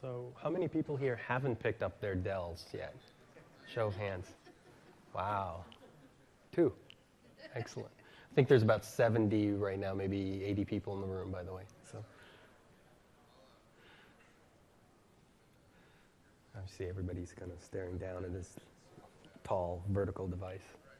So how many people here haven't picked up their Dells yet? Show of hands. Wow. 2. Excellent. I think there's about 70 right now, maybe 80 people in the room, by the way. So I see everybody's kind of staring down at this tall vertical device.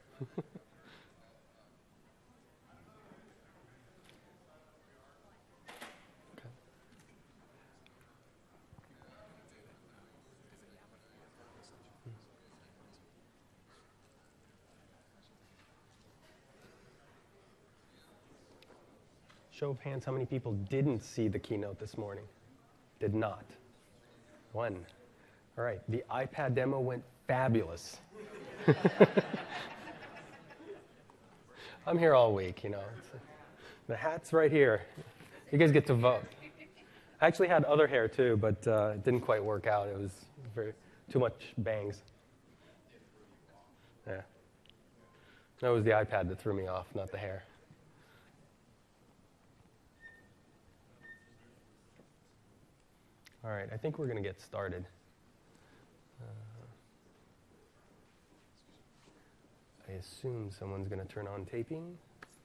Show of hands, how many people didn't see the keynote this morning? Did not. 1. All right, the iPad demo went fabulous. I'm here all week, you know. The hat's right here. You guys get to vote. I actually had other hair too, but it didn't quite work out. It was too much bangs. Yeah. That was the iPad that threw me off, not the hair. All right, I think we're going to get started. I assume someone's going to turn on taping.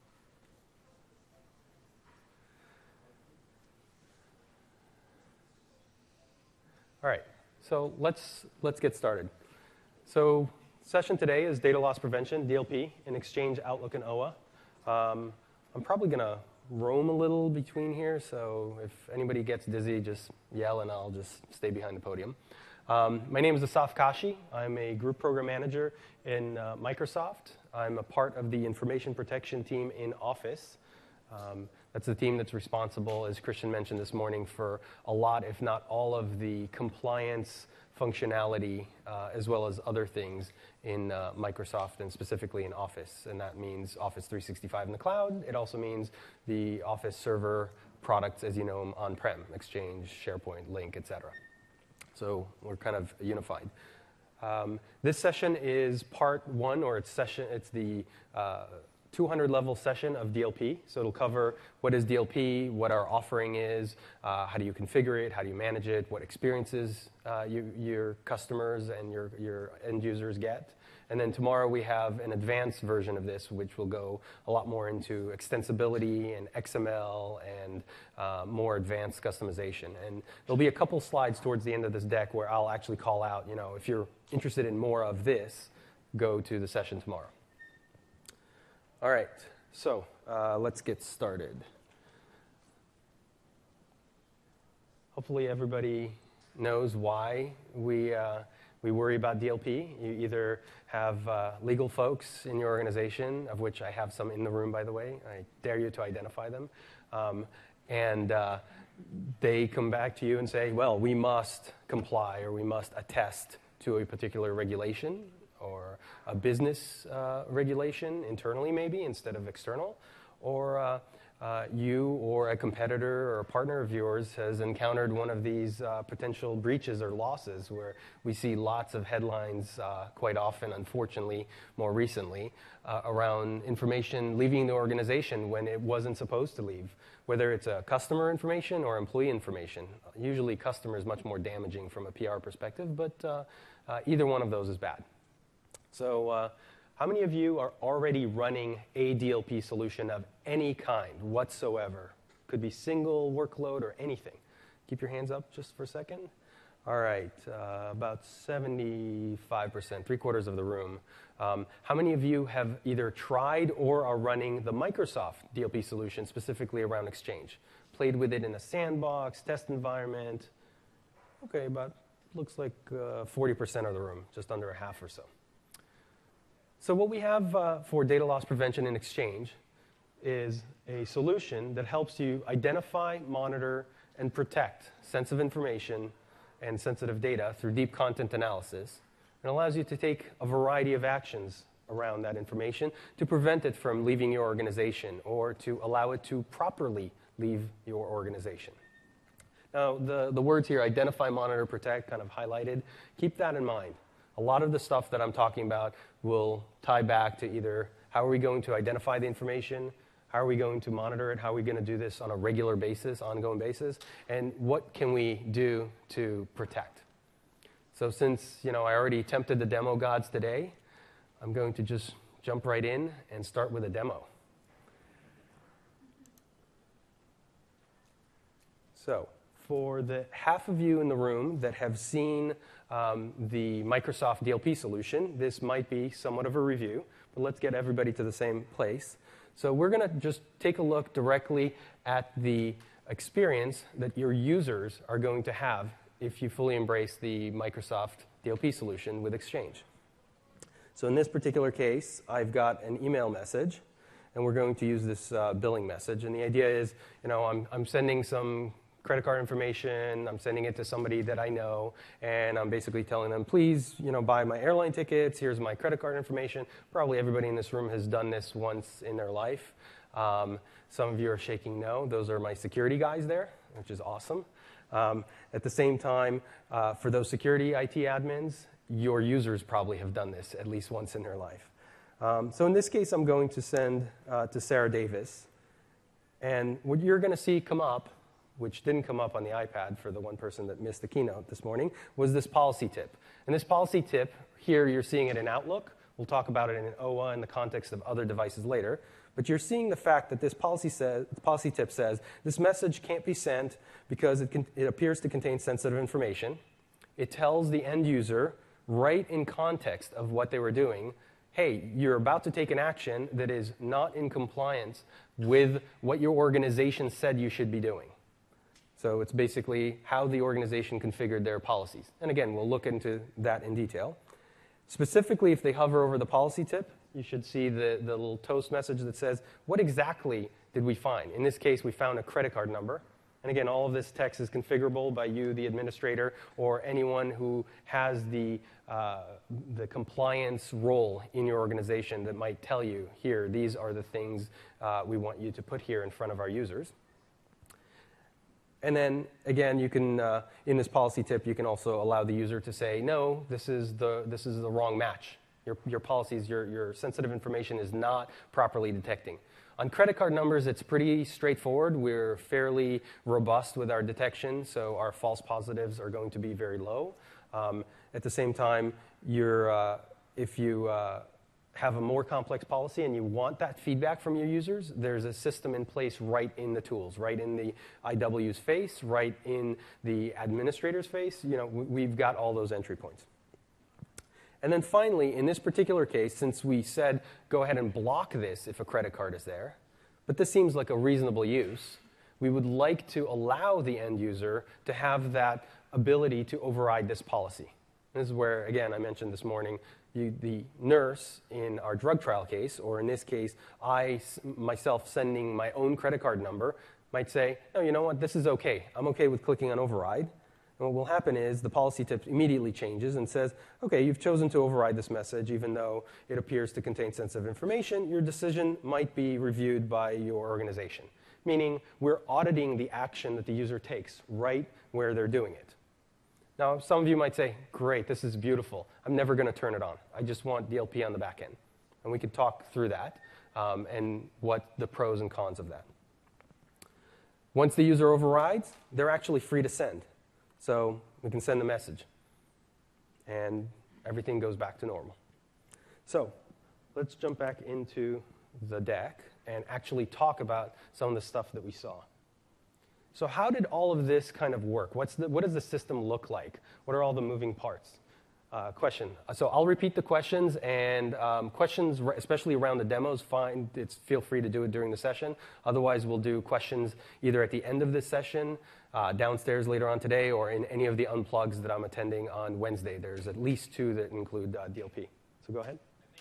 All right, so let's get started. So session today is data loss prevention, DLP, in Exchange, Outlook, and OA. I'm probably going to roam a little between here, so if anybody gets dizzy, just yell and I'll just stay behind the podium. My name is Asaf Kashi. I'm a group program manager in Microsoft. I'm a part of the information protection team in Office. That's the team that's responsible, as Christian mentioned this morning, for a lot, if not all of the compliance functionality, as well as other things in Microsoft and specifically in Office. And that means Office 365 in the cloud. It also means the Office server products as you know them on-prem, Exchange, SharePoint, Lync, etc. So we're kind of unified. This session is part 1, or it's the 200-level session of DLP. So it'll cover what is DLP, what our offering is, how do you configure it, how do you manage it, what experiences your customers and your end users get. And then tomorrow we have an advanced version of this, which will go a lot more into extensibility and XML and more advanced customization. And there'll be a couple slides towards the end of this deck where I'll actually call out, you know, if you're interested in more of this, go to the session tomorrow. All right, so let's get started. Hopefully everybody knows why we worry about DLP. You either have legal folks in your organization, of which I have some in the room, by the way. I dare you to identify them. And they come back to you and say, well, we must comply or we must attest to a particular regulation or a business regulation internally maybe instead of external, or you or a competitor or a partner of yours has encountered one of these potential breaches or losses where we see lots of headlines quite often, unfortunately, more recently, around information leaving the organization when it wasn't supposed to leave, whether it's customer information or employee information. Usually customer is much more damaging from a PR perspective, but either one of those is bad. So how many of you are already running a DLP solution of any kind whatsoever? Could be single workload or anything. Keep your hands up just for a second. All right, about 75%, 3/4 of the room. How many of you have either tried or are running the Microsoft DLP solution, specifically around Exchange? Played with it in a sandbox, test environment? Okay, about, looks like 40% of the room, just under a half or so. So what we have for data loss prevention in Exchange is a solution that helps you identify, monitor, and protect sensitive information and sensitive data through deep content analysis, and allows you to take a variety of actions around that information to prevent it from leaving your organization or to allow it to properly leave your organization. Now, the words here, identify, monitor, protect, kind of highlighted. Keep that in mind. A lot of the stuff that I'm talking about will tie back to either how are we going to identify the information, How are we going to monitor it? How are we going to do this on a regular basis, ongoing basis? And what can we do to protect? So since I already tempted the demo gods today, I'm going to just jump right in and start with a demo. So for the half of you in the room that have seen the Microsoft DLP solution, this might be somewhat of a review, but let's get everybody to the same place. So we're going to just take a look directly at the experience that your users are going to have if you fully embrace the Microsoft DLP solution with Exchange. So in this particular case, I've got an email message, and we're going to use this billing message. And the idea is, I'm sending some credit card information, I'm sending it to somebody that I know, and I'm basically telling them, please, buy my airline tickets, here's my credit card information. Probably everybody in this room has done this once in their life. Some of you are shaking no. Those are my security guys there, which is awesome. At the same time, for those security IT admins, your users probably have done this at least once in their life. So in this case, I'm going to send to Sarah Davis. And what you're going to see come up, which didn't come up on the iPad for the one person that missed the keynote this morning, was this policy tip. And this policy tip, here you're seeing it in Outlook. We'll talk about it in OWA in the context of other devices later. But you're seeing the fact that this policy tip says, this message can't be sent because it appears to contain sensitive information. It tells the end user, right in context of what they were doing, hey, you're about to take an action that is not in compliance with what your organization said you should be doing. So it's basically how the organization configured their policies. And again, we'll look into that in detail. Specifically, if they hover over the policy tip, you should see the little toast message that says, what exactly did we find? In this case, we found a credit card number. And again, all of this text is configurable by you, the administrator, or anyone who has the compliance role in your organization that might tell you, here, these are the things we want you to put here in front of our users. And then, again, you can, in this policy tip, you can also allow the user to say, no, this is the wrong match. Your policies, your sensitive information is not properly detecting. On credit card numbers, it's pretty straightforward. We're fairly robust with our detection, so our false positives are going to be very low. At the same time, if you have a more complex policy and you want that feedback from your users, there's a system in place right in the tools, right in the IW's face, right in the administrator's face. We've got all those entry points. And then finally, in this particular case, since we said go ahead and block this if a credit card is there, but this seems like a reasonable use, we would like to allow the end user to have that ability to override this policy. This is where, again, I mentioned this morning, the nurse in our drug trial case, or in this case, I myself sending my own credit card number, might say, no, you know what, this is okay. I'm okay with clicking on override. And what will happen is the policy tip immediately changes and says, okay, you've chosen to override this message even though it appears to contain sensitive information. Your decision might be reviewed by your organization, meaning we're auditing the action that the user takes right where they're doing it. Now, some of you might say, great, this is beautiful. I'm never going to turn it on. I just want DLP on the back end. And we could talk through that and what the pros and cons of that. Once the user overrides, they're actually free to send. So we can send the message, and everything goes back to normal. So let's jump back into the deck and actually talk about some of the stuff that we saw. So how did all of this kind of work? What does the system look like? What are all the moving parts? Question. So I'll repeat the questions, and questions, especially around the demos, feel free to do it during the session. Otherwise, we'll do questions either at the end of this session, downstairs later on today, or in any of the unplugs that I'm attending on Wednesday. There's at least 2 that include DLP. So go ahead.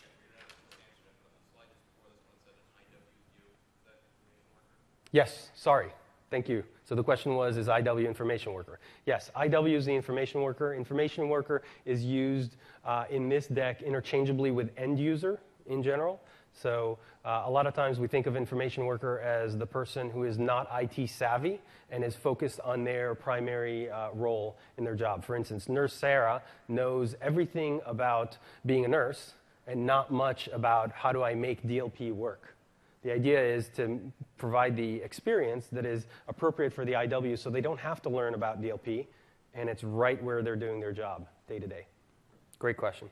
Yes, sorry. Thank you. So the question was, is IW information worker? Yes, IW is the information worker. Information worker is used in this deck interchangeably with end user in general. So a lot of times we think of information worker as the person who is not IT savvy and is focused on their primary role in their job. For instance, Nurse Sarah knows everything about being a nurse and not much about how do I make DLP work. The idea is to provide the experience that is appropriate for the IW so they don't have to learn about DLP, and it's right where they're doing their job day to day. Great question.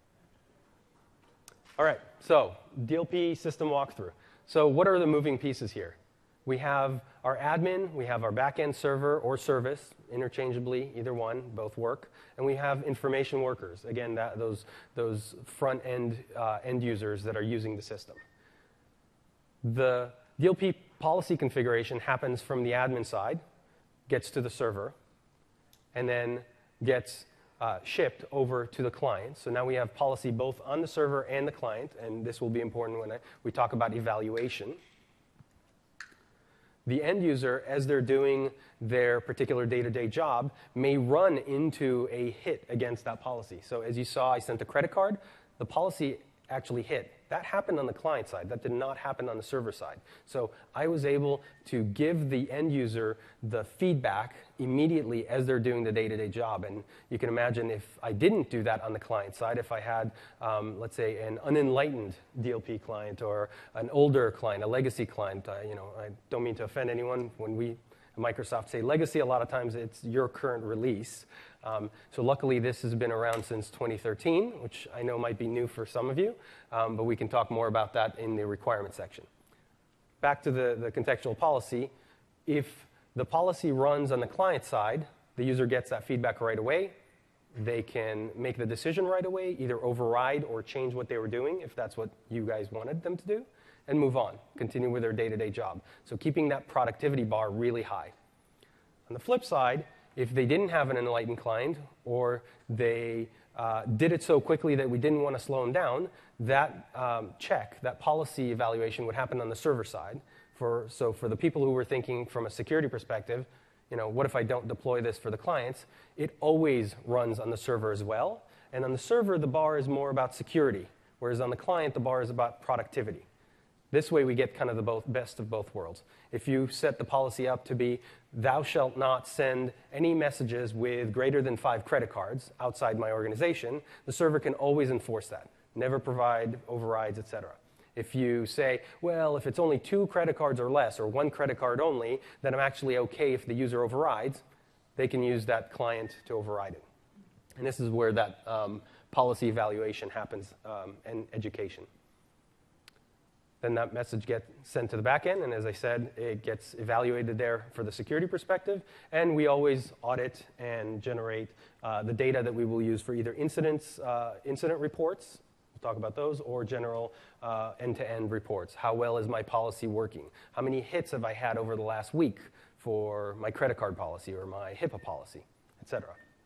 All right, so DLP system walkthrough. So what are the moving pieces here? We have our admin, we have our backend server or service, interchangeably, either one, both work, and we have information workers, again, those front-end end users that are using the system. The DLP policy configuration happens from the admin side, gets to the server, and then gets shipped over to the client. So now we have policy both on the server and the client, and this will be important when we talk about evaluation. The end user, as they're doing their particular day-to-day job, may run into a hit against that policy. So as you saw, I sent a credit card. The policy actually hit. That happened on the client side. That did not happen on the server side. So I was able to give the end user the feedback immediately as they're doing the day-to-day job. And you can imagine if I didn't do that on the client side, if I had, let's say, an unenlightened DLP client or an older client, a legacy client, I don't mean to offend anyone. When we at Microsoft say legacy, a lot of times it's your current release. So luckily, this has been around since 2013, which I know might be new for some of you, but we can talk more about that in the requirement section. Back to the contextual policy. If the policy runs on the client side, the user gets that feedback right away. They can make the decision right away, either override or change what they were doing, if that's what you guys wanted them to do, and move on, continue with their day-to-day job. So keeping that productivity bar really high. On the flip side, if they didn't have an enlightened client or they did it so quickly that we didn't want to slow them down, that that policy evaluation would happen on the server side. So for the people who were thinking from a security perspective, what if I don't deploy this for the clients? It always runs on the server as well. And on the server, the bar is more about security, whereas on the client, the bar is about productivity. This way, we get kind of the best of both worlds. If you set the policy up to be, thou shalt not send any messages with greater than 5 credit cards outside my organization, the server can always enforce that. Never provide overrides, et cetera. If you say, well, if it's only 2 credit cards or less, or 1 credit card only, then I'm actually okay if the user overrides, they can use that client to override it. And this is where that policy evaluation happens and education. Then that message gets sent to the back end, and as I said, it gets evaluated there for the security perspective, and we always audit and generate the data that we will use for either incident reports, we'll talk about those, or general end-to-end reports. How well is my policy working? How many hits have I had over the last week for my credit card policy or my HIPAA policy, et cetera.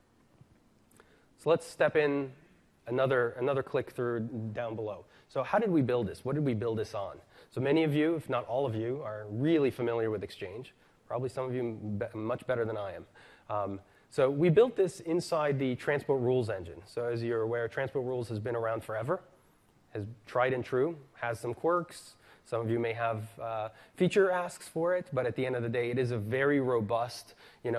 So let's step in another click through down below. So how did we build this? What did we build this on? So many of you, if not all of you, are really familiar with Exchange. Probably some of you much better than I am. So we built this inside the Transport Rules engine. So as you're aware, Transport Rules has been around forever, has tried and true, has some quirks. Some of you may have feature asks for it, but at the end of the day, it is a very robust,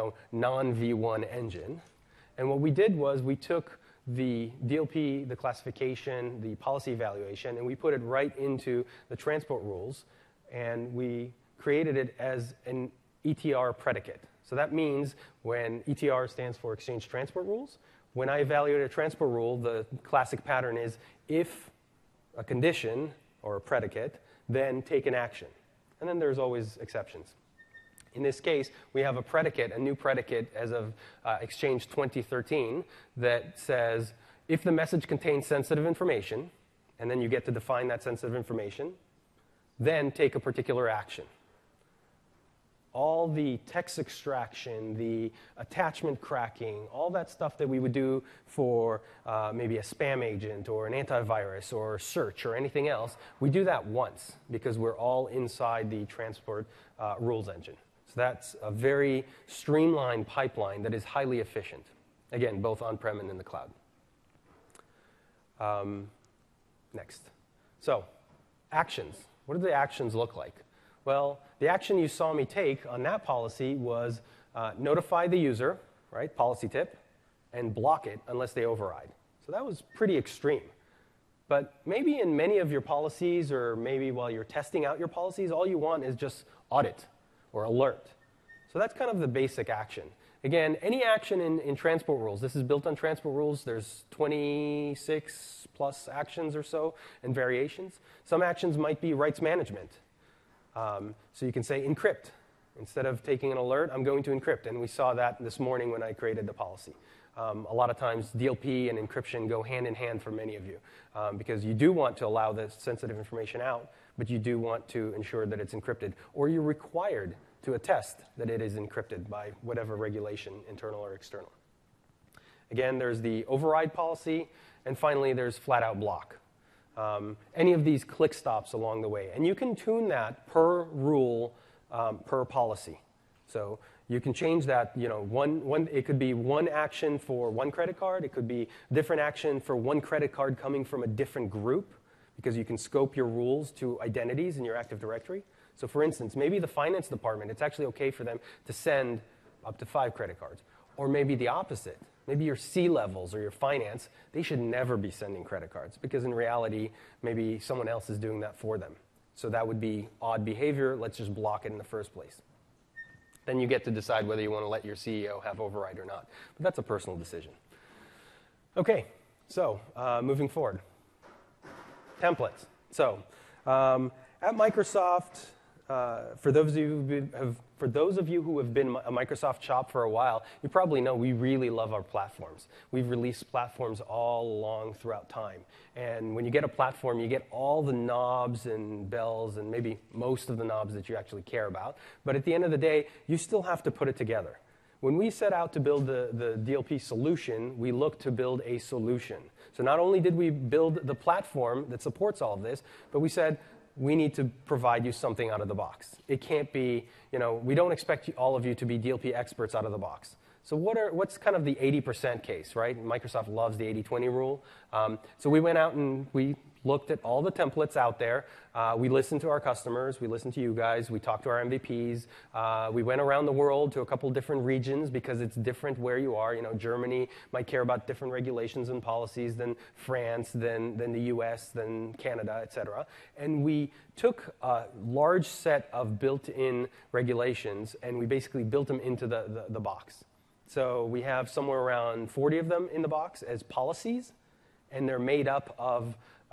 non-V1 engine. And what we did was we took the DLP, the classification, the policy evaluation, and we put it right into the transport rules, and we created it as an ETR predicate. So that means when ETR stands for Exchange Transport Rules, when I evaluate a transport rule, the classic pattern is if a condition or a predicate, then take an action. And then there's always exceptions. In this case, we have a new predicate as of Exchange 2013 that says, if the message contains sensitive information, and then you get to define that sensitive information, then take a particular action. All the text extraction, the attachment cracking, all that stuff that we would do for maybe a spam agent or an antivirus or search or anything else, we do that once because we're all inside the transport rules engine. So that's a very streamlined pipeline that is highly efficient. Again, both on-prem and in the cloud. Next. So, actions. What do the actions look like? Well, the action you saw me take on that policy was notify the user, right, policy tip, and block it unless they override. So that was pretty extreme. But maybe in many of your policies, or maybe while you're testing out your policies, all you want is just audit or alert. So that's kind of the basic action. Again, any action in transport rules, this is built on transport rules. There's 26 plus actions or so and variations. Some actions might be rights management. So you can say encrypt. Instead of taking an alert, I'm going to encrypt. And we saw that this morning when I created the policy. A lot of times DLP and encryption go hand in hand for many of you because you do want to allow this sensitive information out, but you do want to ensure that it's encrypted, or you're required to attest that it is encrypted by whatever regulation, internal or external. Again, there's the override policy, and finally there's flat out block. Any of these click stops along the way, and you can tune that per rule, per policy. So you can change that, it could be one action for one credit card. It could be different action for one credit card coming from a different group, because you can scope your rules to identities in your Active Directory. So for instance, maybe the finance department, it's actually okay for them to send up to 5 credit cards. Or maybe the opposite. Maybe your C-levels or your finance, they should never be sending credit cards, because in reality, maybe someone else is doing that for them. So that would be odd behavior. Let's just block it in the first place. Then you get to decide whether you want to let your CEO have override or not. But that's a personal decision. Okay, so moving forward. Templates. So at Microsoft, for those of you who have been a Microsoft shop for a while, you probably know we really love our platforms. We've released platforms all along throughout time. And when you get a platform, you get all the knobs and bells and maybe most of the knobs that you actually care about. But at the end of the day, you still have to put it together. When we set out to build the DLP solution, we looked to build a solution. So not only did we build the platform that supports all of this, but we said, we need to provide you something out of the box. It can't be, we don't expect all of you to be DLP experts out of the box. So what's kind of the 80% case, right? Microsoft loves the 80-20 rule. So we went out and we looked at all the templates out there. We listened to our customers. We listened to you guys. We talked to our MVPs. We went around the world to a couple different regions because it's different where you are. Germany might care about different regulations and policies than France, than the US, than Canada, et cetera. And we took a large set of built-in regulations and we basically built them into the box. So we have somewhere around 40 of them in the box as policies, and they're made up of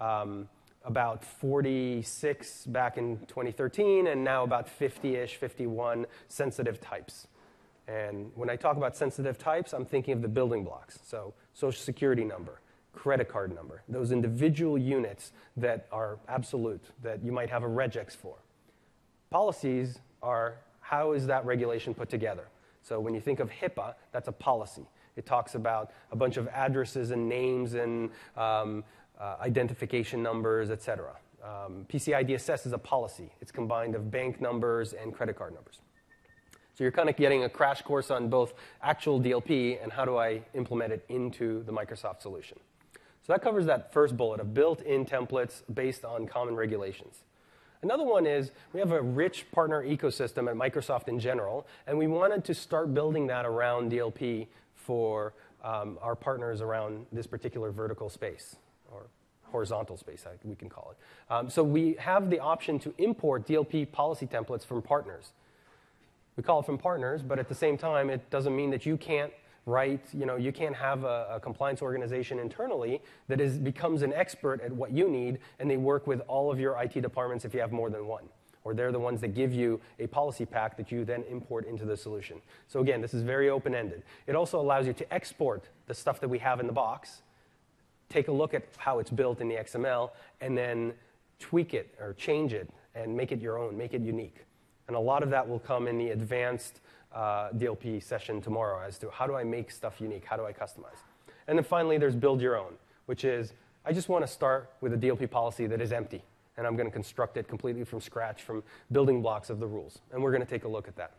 about 46 back in 2013, and now about 50-ish, 51 sensitive types. And when I talk about sensitive types, I'm thinking of the building blocks. So social security number, credit card number, those individual units that are absolute, that you might have a regex for. Policies are, how is that regulation put together? So when you think of HIPAA, that's a policy. It talks about a bunch of addresses and names and identification numbers, et cetera. PCI DSS is a policy. It's combined of bank numbers and credit card numbers. So you're kind of getting a crash course on both actual DLP and how do I implement it into the Microsoft solution. So that covers that first bullet of built-in templates based on common regulations. Another one is we have a rich partner ecosystem at Microsoft in general, and we wanted to start building that around DLP for our partners around this particular vertical space, or horizontal space, we can call it. So we have the option to import DLP policy templates from partners. We call it from partners, but at the same time, it doesn't mean that you can't write, you can't have a compliance organization internally that becomes an expert at what you need, and they work with all of your IT departments if you have more than one. Or they're the ones that give you a policy pack that you then import into the solution. So again, this is very open-ended. It also allows you to export the stuff that we have in the box, take a look at how it's built in the XML, and then tweak it or change it and make it your own, make it unique. And a lot of that will come in the advanced DLP session tomorrow as to how do I make stuff unique, how do I customize. And then finally, there's build your own, which is I just want to start with a DLP policy that is empty, and I'm going to construct it completely from scratch from building blocks of the rules. And we're going to take a look at that.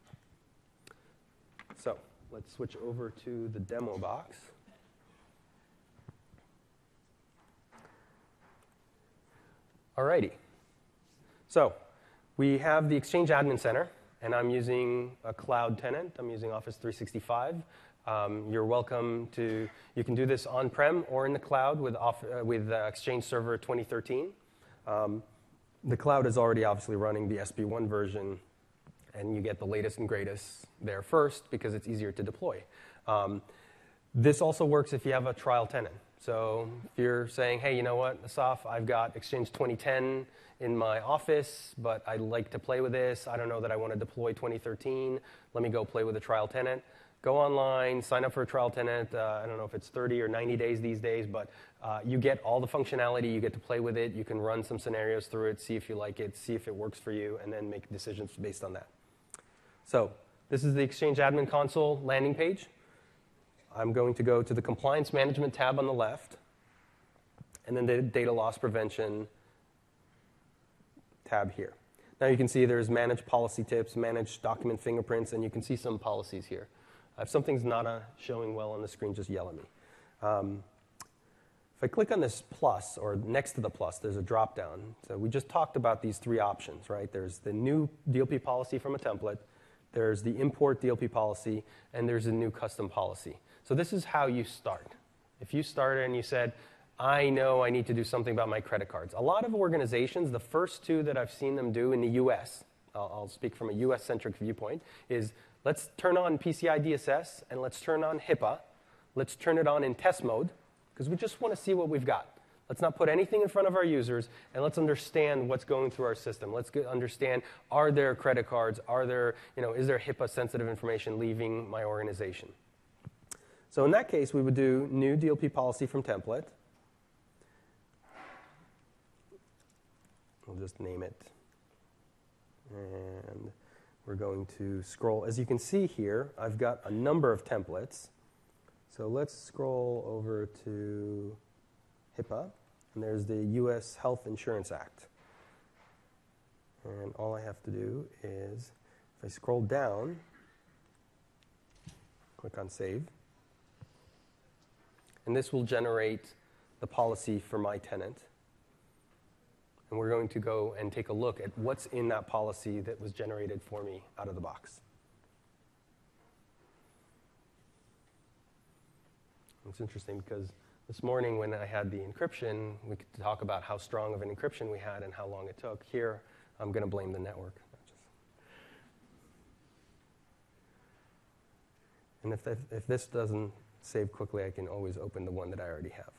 So let's switch over to the demo box. Alrighty. So we have the Exchange Admin Center, and I'm using a cloud tenant. I'm using Office 365. You're welcome to, you can do this on-prem or in the cloud with Exchange Server 2013. The cloud is already obviously running the SP1 version, and you get the latest and greatest there first because it's easier to deploy. This also works if you have a trial tenant. So if you're saying, hey, you know what, Asaf, I've got Exchange 2010 in my office, but I like to play with this. I don't know that I want to deploy 2013. Let me go play with a trial tenant. Go online, sign up for a trial tenant. I don't know if it's 30 or 90 days these days, but you get all the functionality. You get to play with it. You can run some scenarios through it, see if you like it, see if it works for you, and then make decisions based on that. So this is the Exchange Admin Console landing page. I'm going to go to the Compliance Management tab on the left, and then the Data Loss Prevention tab here. Now you can see there's Manage Policy Tips, Manage Document Fingerprints, and you can see some policies here. If something's not showing well on the screen, just yell at me. If I click on this plus, or next to the plus, there's a drop-down. So we just talked about these three options, right? There's the new DLP policy from a template, there's the import DLP policy, and there's a new custom policy. So this is how you start. If you started and you said, I know I need to do something about my credit cards. A lot of organizations, the first two that I've seen them do in the US, I'll speak from a US-centric viewpoint, is let's turn on PCI DSS and let's turn on HIPAA. Let's turn it on in test mode because we just want to see what we've got. Let's not put anything in front of our users, and let's understand what's going through our system. Let's understand, are there credit cards? Are there, is there HIPAA-sensitive information leaving my organization? So in that case, we would do new DLP policy from template. We'll just name it. And we're going to scroll. As you can see here, I've got a number of templates. So let's scroll over to HIPAA. And there's the U.S. Health Insurance Act. And all I have to do is, if I scroll down, click on Save. And this will generate the policy for my tenant. And we're going to go and take a look at what's in that policy that was generated for me out of the box. It's interesting because this morning when I had the encryption, we could talk about how strong of an encryption we had and how long it took. Here, I'm going to blame the network. And if this doesn't save quickly, I can always open the one that I already have.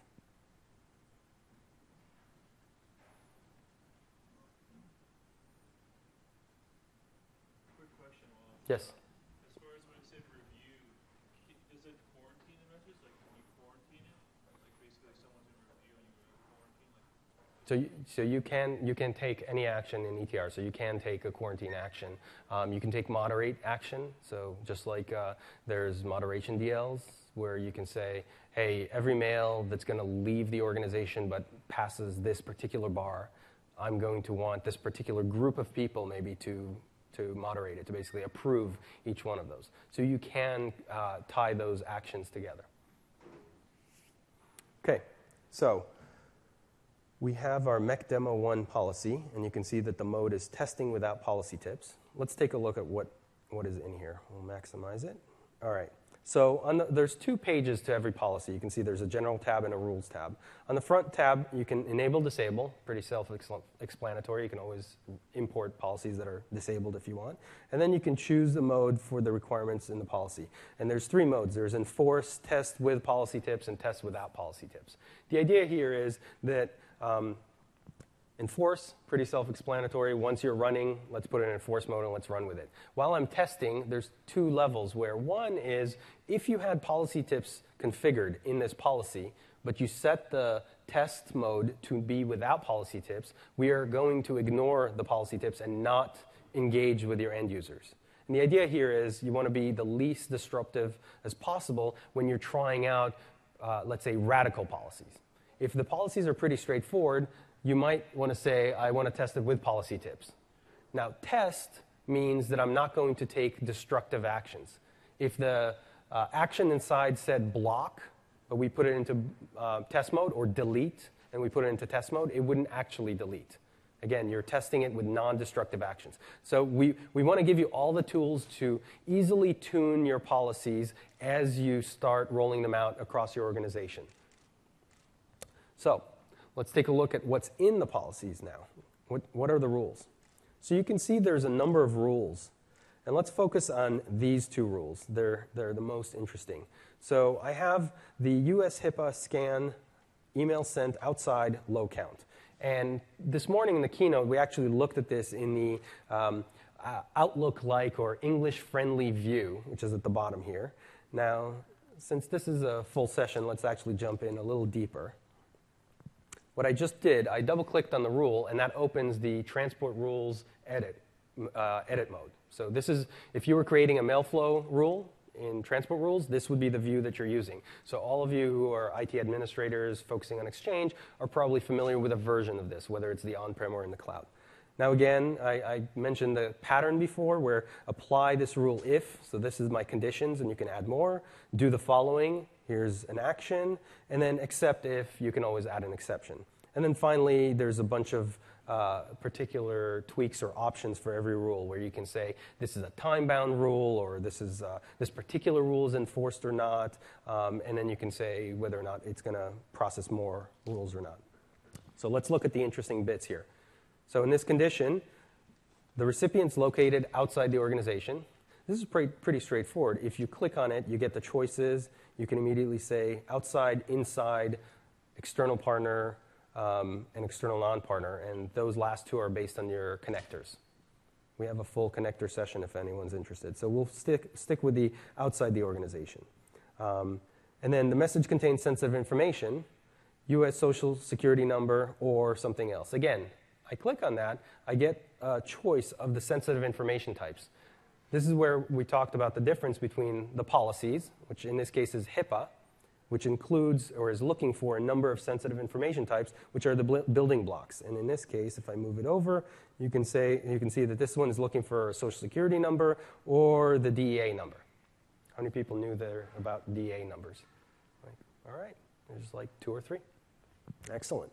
Yes. As far as when it said review, does it quarantine the message? Like, can you quarantine it? Like basically, someone's in review and you quarantine. So you can take any action in ETR. So you can take a quarantine action. You can take moderate action. So just like there's moderation DLs where you can say, hey, every mail that's going to leave the organization but passes this particular bar, I'm going to want this particular group of people maybe to moderate it, to basically approve each one of those. So you can tie those actions together. Okay, so we have our MEC Demo 1 policy, and you can see that the mode is testing without policy tips. Let's take a look at what is in here. We'll maximize it. All right. So there's two pages to every policy. You can see there's a general tab and a rules tab. On the front tab, you can enable, disable, pretty self-explanatory. You can always import policies that are disabled if you want. And then you can choose the mode for the requirements in the policy. And there's three modes. There's enforce, test with policy tips, and test without policy tips. The idea here is that enforce, pretty self-explanatory. Once you're running, let's put it in enforce mode and let's run with it. While I'm testing, there's two levels where one is if you had policy tips configured in this policy, but you set the test mode to be without policy tips, we are going to ignore the policy tips and not engage with your end users. And the idea here is you want to be the least disruptive as possible when you're trying out, let's say, radical policies. If the policies are pretty straightforward, you might want to say, I want to test it with policy tips. Now, test means that I'm not going to take destructive actions. If the action inside said block, but we put it into test mode, or delete, and we put it into test mode, it wouldn't actually delete. Again, you're testing it with non-destructive actions. So we want to give you all the tools to easily tune your policies as you start rolling them out across your organization. So let's take a look at what's in the policies now. What are the rules? So you can see there's a number of rules. And let's focus on these two rules. They're the most interesting. So I have the US HIPAA scan email sent outside low count. And this morning in the keynote, we actually looked at this in the Outlook-like or English-friendly view, which is at the bottom here. Now, since this is a full session, let's actually jump in a little deeper. What I just did, I double-clicked on the rule, and that opens the transport rules edit mode. So this is, if you were creating a mail flow rule in transport rules, this would be the view that you're using. So all of you who are IT administrators focusing on Exchange are probably familiar with a version of this, whether it's the on-prem or in the cloud. Now again, I mentioned the pattern before where apply this rule if, so this is my conditions and you can add more, do the following, here's an action, and then except if, you can always add an exception. And then finally, there's a bunch of particular tweaks or options for every rule where you can say this is a time-bound rule or this particular rule is enforced or not, and then you can say whether or not it's going to process more rules or not. So let's look at the interesting bits here. So in this condition, the recipient's located outside the organization. This is pretty straightforward. If you click on it, you get the choices. You can immediately say outside, inside, external partner, and external non-partner, and those last two are based on your connectors. We have a full connector session if anyone's interested. So we'll stick with the outside the organization. And then the message contains sensitive information, U.S. Social Security number, or something else. Again, I click on that, I get a choice of the sensitive information types. This is where we talked about the difference between the policies, which in this case is HIPAA, which includes or is looking for a number of sensitive information types, which are the building blocks. And in this case, if I move it over, you can see that this one is looking for a Social Security number or the DEA number. How many people knew about DEA numbers? All right, there's like 2 or 3. Excellent.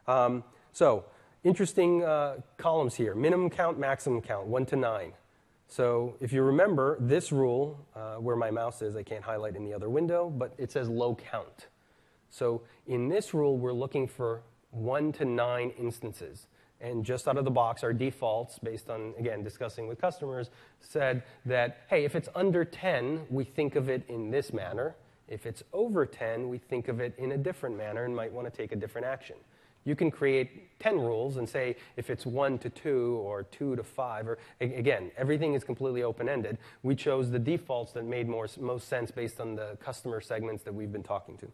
So interesting columns here. Minimum count, maximum count, 1 to 9. So if you remember, this rule, where my mouse is, I can't highlight in the other window, but it says low count. So in this rule, we're looking for 1 to 9 instances. And just out of the box, our defaults, based on, again, discussing with customers, said that, hey, if it's under 10, we think of it in this manner. If it's over 10, we think of it in a different manner and might want to take a different action. You can create 10 rules and say if it's 1 to 2 or 2 to 5, or again, everything is completely open-ended. We chose the defaults that made most sense based on the customer segments that we've been talking to.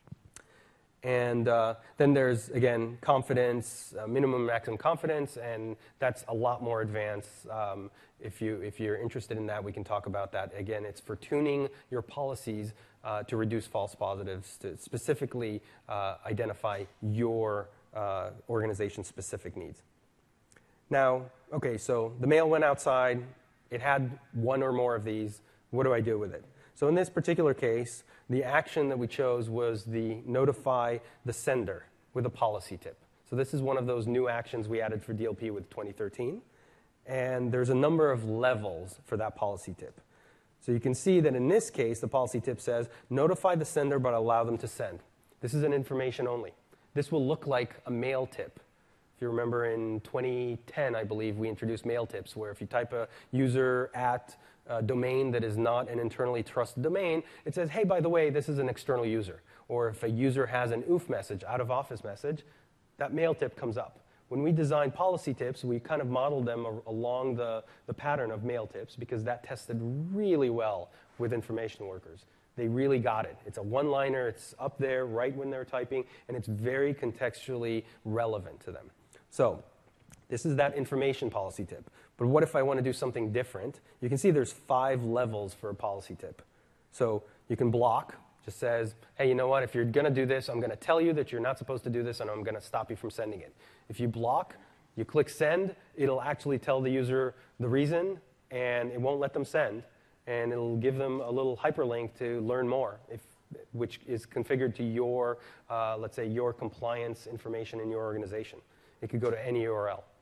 And then there's, again, confidence, minimum, maximum confidence, and that's a lot more advanced. If you're interested in that, we can talk about that. Again, it's for tuning your policies to reduce false positives, to specifically identify your organization's specific needs. Now, okay, so the mail went outside. It had 1 or more of these. What do I do with it? So in this particular case, the action that we chose was the notify the sender with a policy tip. So this is one of those new actions we added for DLP with 2013. And there's a number of levels for that policy tip. So you can see that in this case, the policy tip says, notify the sender but allow them to send. This is an information only. This will look like a mail tip. If you remember in 2010, I believe, we introduced mail tips, where if you type a user at a domain that is not an internally trusted domain, it says, hey, by the way, this is an external user. Or if a user has an OOF message, out of office message, that mail tip comes up. When we designed policy tips, we kind of modeled them along the pattern of mail tips because that tested really well with information workers. They really got it. It's a one-liner. It's up there right when they're typing, and it's very contextually relevant to them. So this is that information policy tip. But what if I want to do something different? You can see there's 5 levels for a policy tip. So you can block. Just says, hey, you know what? If you're going to do this, I'm going to tell you that you're not supposed to do this, and I'm going to stop you from sending it. If you block, you click send, it'll actually tell the user the reason, and it won't let them send, and it'll give them a little hyperlink to learn more, which is configured to your, let's say, your compliance information in your organization. It could go to any URL.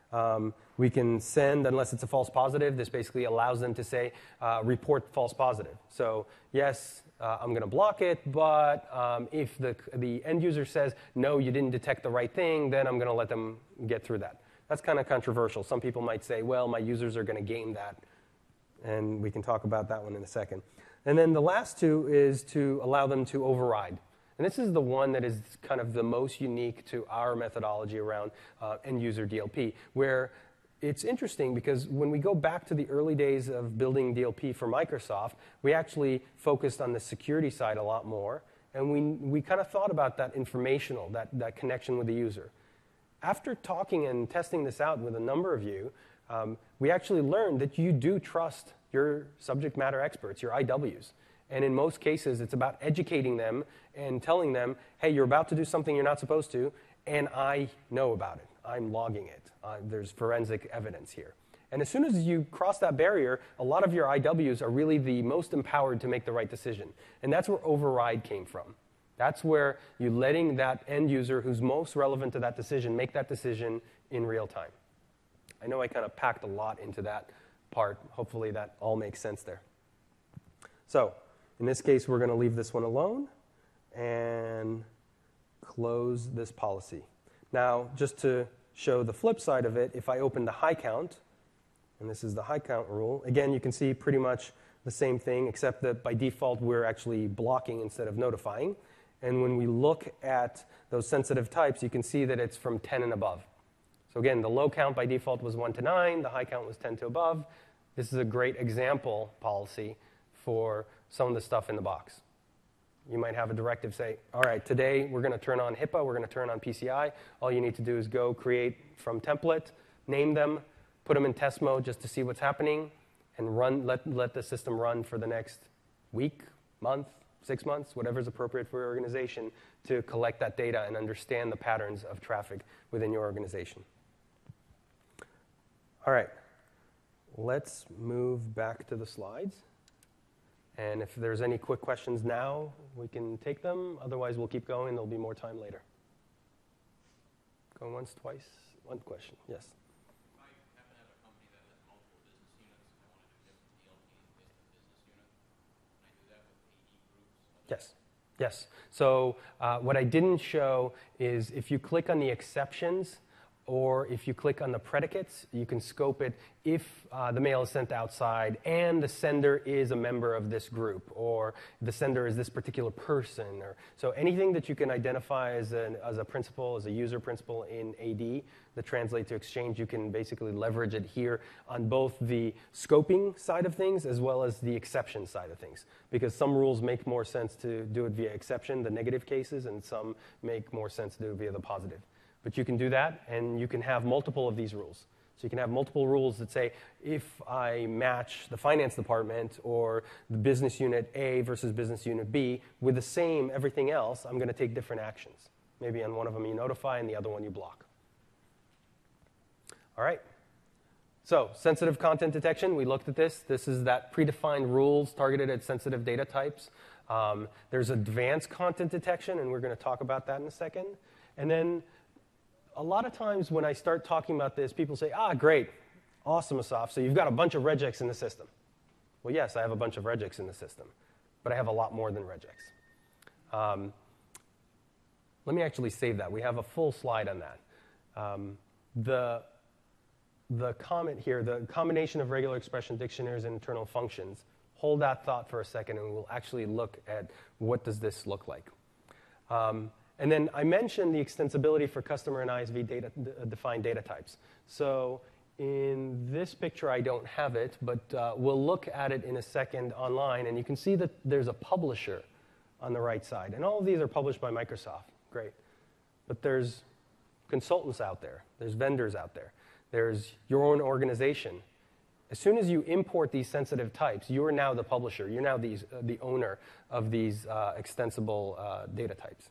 We can send, unless it's a false positive, this basically allows them to say, report false positive. So yes, I'm going to block it, but if the end user says, no, you didn't detect the right thing, then I'm going to let them get through that. That's kind of controversial. Some people might say, well, my users are going to game that. And we can talk about that one in a second. And then the last two is to allow them to override. And this is the one that is kind of the most unique to our methodology around end-user DLP, where it's interesting because when we go back to the early days of building DLP for Microsoft, we actually focused on the security side a lot more, and we kind of thought about that informational, that connection with the user. After talking and testing this out with a number of you, we actually learned that you do trust your subject matter experts, your IWs. And in most cases, it's about educating them and telling them, hey, you're about to do something you're not supposed to, and I know about it. I'm logging it. There's forensic evidence here. And as soon as you cross that barrier, a lot of your IWs are really the most empowered to make the right decision. And that's where override came from. That's where you're letting that end user who's most relevant to that decision make that decision in real time. I know I kind of packed a lot into that part. Hopefully that all makes sense there. So in this case, we're going to leave this one alone and close this policy. Now, just to show the flip side of it, if I open the high count, and this is the high count rule, again, you can see pretty much the same thing, except that by default, we're actually blocking instead of notifying. And when we look at those sensitive types, you can see that it's from 10 and above. So again, the low count by default was 1 to 9. The high count was 10 to above. This is a great example policy for some of the stuff in the box. You might have a directive say, all right, today we're going to turn on HIPAA, we're going to turn on PCI. All you need to do is go create from template, name them, put them in test mode just to see what's happening, and let the system run for the next week, month, 6 months, whatever's appropriate for your organization to collect that data and understand the patterns of traffic within your organization. All right, let's move back to the slides. And if there's any quick questions now, we can take them. Otherwise, we'll keep going. There'll be more time later. Going once, twice. One question. Yes? If I happen to have a company that has multiple business units, I want to do different DLPs based on business unit, can I do that with AD groups? Yes. Yes. So what I didn't show is if you click on the exceptions or if you click on the predicates, you can scope it if the mail is sent outside and the sender is a member of this group, or the sender is this particular person. Or, so anything that you can identify as a principal, as a user principal in AD that translates to Exchange, you can basically leverage it here on both the scoping side of things as well as the exception side of things. Because some rules make more sense to do it via exception, the negative cases, and some make more sense to do it via the positive. But you can do that, and you can have multiple of these rules. So you can have multiple rules that say, if I match the finance department or the business unit A versus business unit B with the same everything else, I'm going to take different actions. Maybe on one of them you notify, and the other one you block. All right. So sensitive content detection, we looked at this. This is that predefined rules targeted at sensitive data types. There's advanced content detection, and we're going to talk about that in a second. And then a lot of times when I start talking about this, people say, great, awesome, Asaf, so you've got a bunch of regex in the system. Well, yes, I have a bunch of regex in the system, but I have a lot more than regex. Let me actually save that. We have a full slide on that. The comment here, the combination of regular expression dictionaries and internal functions, hold that thought for a second, and we'll actually look at what does this look like. And then I mentioned the extensibility for customer and ISV defined data types. So in this picture, I don't have it, but we'll look at it in a second online. And you can see that there's a publisher on the right side. And all of these are published by Microsoft. Great. But there's consultants out there. There's vendors out there. There's your own organization. As soon as you import these sensitive types, you're now the publisher. You're now the owner of these extensible data types.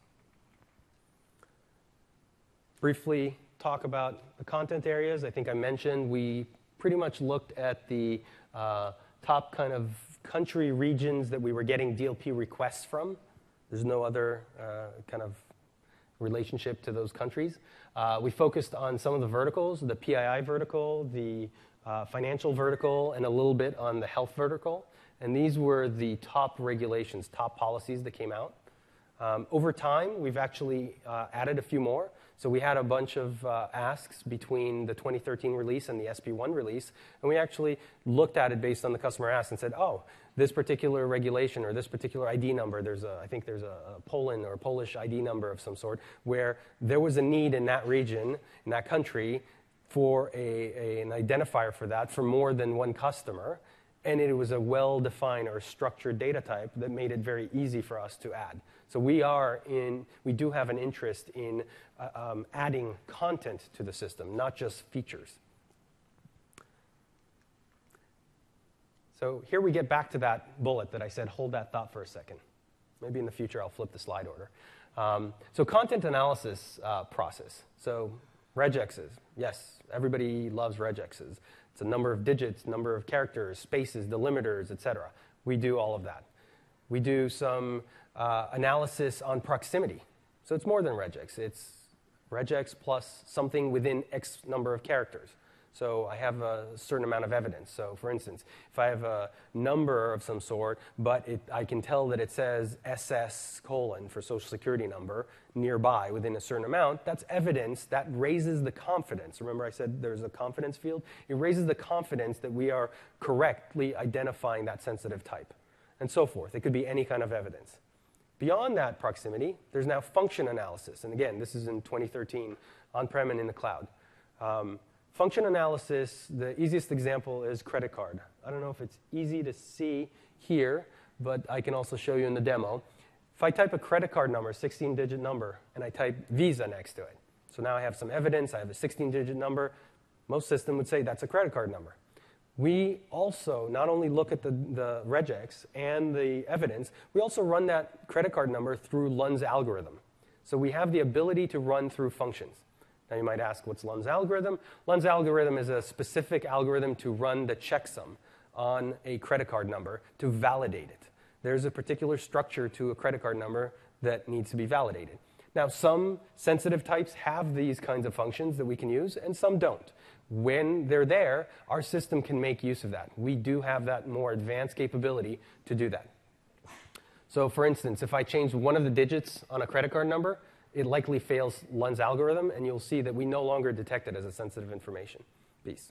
Briefly talk about the content areas. I think I mentioned we pretty much looked at the top kind of country regions that we were getting DLP requests from. There's no other kind of relationship to those countries. We focused on some of the verticals, the PII vertical, the financial vertical, and a little bit on the health vertical. And these were the top regulations, top policies that came out. Over time, we've actually added a few more. So we had a bunch of asks between the 2013 release and the SP1 release, and we actually looked at it based on the customer asks and said, oh, this particular regulation or this particular ID number, I think there's a Poland or Polish ID number of some sort, where there was a need in that region, in that country, for an identifier for that for more than one customer, and it was a well-defined or structured data type that made it very easy for us to add. So we do have an interest in adding content to the system, not just features. So here we get back to that bullet that I said, hold that thought for a second. Maybe in the future I'll flip the slide order. So content analysis process. So regexes, yes, everybody loves regexes. It's a number of digits, number of characters, spaces, delimiters, etc. We do all of that. We do some analysis on proximity. So it's more than regex. It's regex plus something within X number of characters. So I have a certain amount of evidence. So for instance, if I have a number of some sort, but I can tell that it says SS : for social security number nearby within a certain amount, that's evidence that raises the confidence. Remember I said there's a confidence field? It raises the confidence that we are correctly identifying that sensitive type, and so forth. It could be any kind of evidence. Beyond that proximity, there's now function analysis. And again, this is in 2013, on-prem and in the cloud. Function analysis, the easiest example is credit card. I don't know if it's easy to see here, but I can also show you in the demo. If I type a credit card number, 16-digit number, and I type Visa next to it, so now I have some evidence, I have a 16-digit number, most systems would say that's a credit card number. We also not only look at the regex and the evidence, we also run that credit card number through Lund's algorithm. So we have the ability to run through functions. Now you might ask, what's Lund's algorithm? Lund's algorithm is a specific algorithm to run the checksum on a credit card number to validate it. There's a particular structure to a credit card number that needs to be validated. Now some sensitive types have these kinds of functions that we can use, and some don't. When they're there, our system can make use of that. We do have that more advanced capability to do that. So for instance, if I change one of the digits on a credit card number, it likely fails Lund's algorithm, and you'll see that we no longer detect it as a sensitive information piece.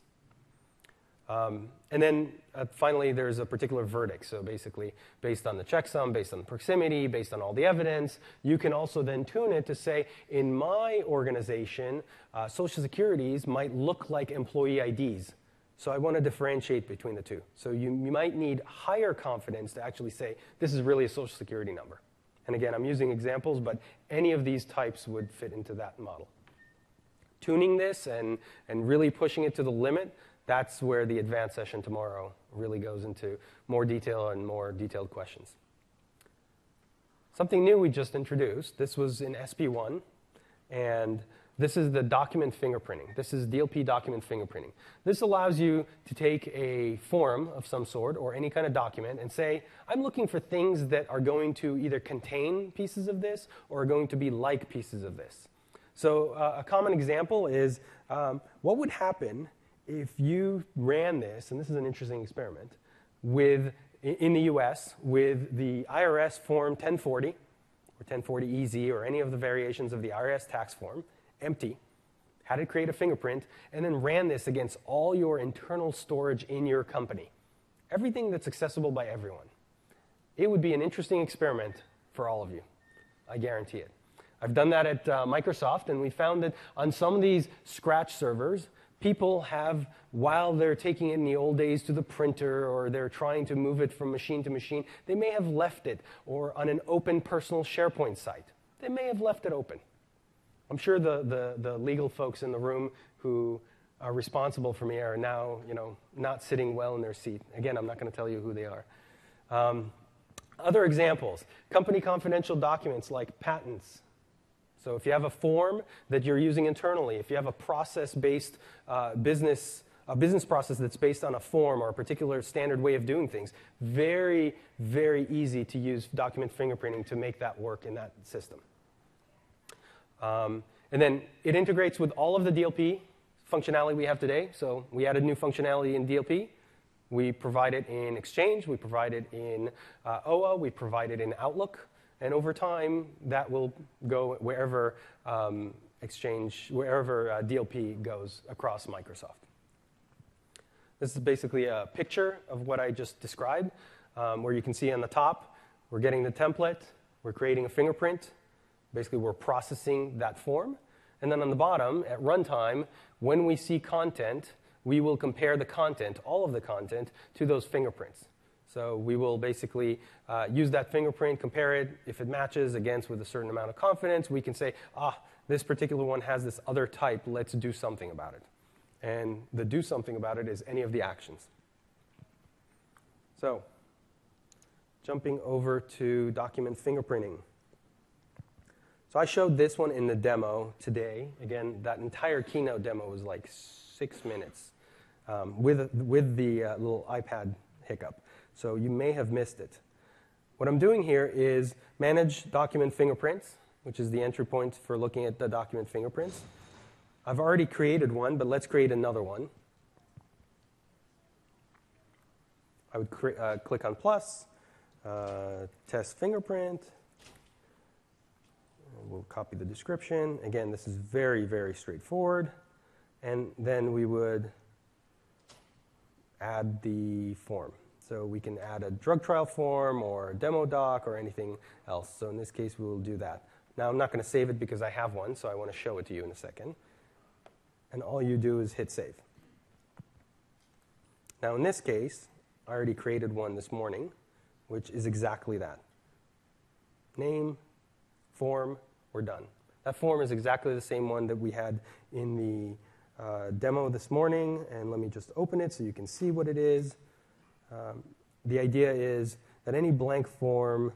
And then finally, there's a particular verdict. So basically, based on the checksum, based on the proximity, based on all the evidence, you can also then tune it to say, in my organization, Social Securities might look like employee IDs. So I want to differentiate between the two. So you might need higher confidence to actually say, this is really a Social Security number. And again, I'm using examples, but any of these types would fit into that model. Tuning this and really pushing it to the limit, that's where the advanced session tomorrow really goes into more detail and more detailed questions. Something new we just introduced, this was in SP1, and this is the document fingerprinting. This is DLP document fingerprinting. This allows you to take a form of some sort or any kind of document and say, I'm looking for things that are going to either contain pieces of this or are going to be like pieces of this. So a common example is what would happen if you ran this, and this is an interesting experiment, in the US with the IRS Form 1040 or 1040EZ or any of the variations of the IRS tax form, empty, had it create a fingerprint, and then ran this against all your internal storage in your company. Everything that's accessible by everyone. It would be an interesting experiment for all of you. I guarantee it. I've done that at Microsoft, and we found that on some of these Scratch servers, people have, while they're taking it in the old days to the printer or they're trying to move it from machine to machine, they may have left it, or on an open personal SharePoint site. They may have left it open. I'm sure the legal folks in the room who are responsible for me are now, not sitting well in their seat. Again, I'm not going to tell you who they are. Other examples, company confidential documents like patents. So if you have a form that you're using internally, if you have a process-based business process that's based on a form or a particular standard way of doing things, very, very easy to use document fingerprinting to make that work in that system. And then it integrates with all of the DLP functionality we have today. So we added new functionality in DLP. We provide it in Exchange. We provide it in OA. We provide it in Outlook. And over time, that will go wherever wherever DLP goes across Microsoft. This is basically a picture of what I just described, where you can see on the top, we're getting the template, we're creating a fingerprint. Basically, we're processing that form. And then on the bottom, at runtime, when we see content, we will compare the content, all of the content, to those fingerprints. So we will basically use that fingerprint, compare it. If it matches against with a certain amount of confidence, we can say, this particular one has this other type. Let's do something about it. And the do something about it is any of the actions. So jumping over to document fingerprinting. So I showed this one in the demo today. Again, that entire keynote demo was like 6 minutes with the little iPad hiccup. So you may have missed it. What I'm doing here is manage document fingerprints, which is the entry point for looking at the document fingerprints. I've already created one, but let's create another one. I would click on plus, test fingerprint. We'll copy the description. Again, this is very, very straightforward. And then we would add the form. So we can add a drug trial form or a demo doc or anything else. So in this case, we will do that. Now, I'm not going to save it because I have one, so I want to show it to you in a second. And all you do is hit save. Now, in this case, I already created one this morning, which is exactly that. Name, form, we're done. That form is exactly the same one that we had in the demo this morning. And let me just open it so you can see what it is. The idea is that any blank form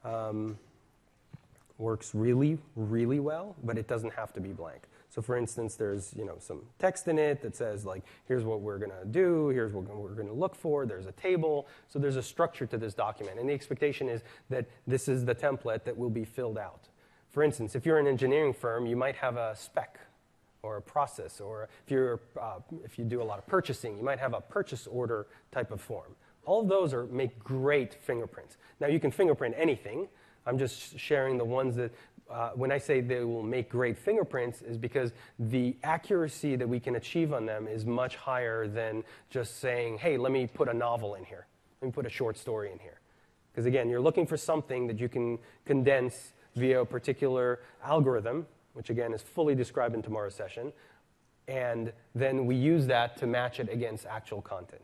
works really, really well, but it doesn't have to be blank. So for instance, there's some text in it that says, like, here's what we're going to do, here's what we're going to look for, there's a table. So there's a structure to this document. And the expectation is that this is the template that will be filled out. For instance, if you're an engineering firm, you might have a spec or a process, or if you do a lot of purchasing, you might have a purchase order type of form. All of those make great fingerprints. Now, you can fingerprint anything. I'm just sharing the ones that, when I say they will make great fingerprints, is because the accuracy that we can achieve on them is much higher than just saying, hey, let me put a novel in here. Let me put a short story in here. Because again, you're looking for something that you can condense via a particular algorithm, which again is fully described in tomorrow's session, and then we use that to match it against actual content.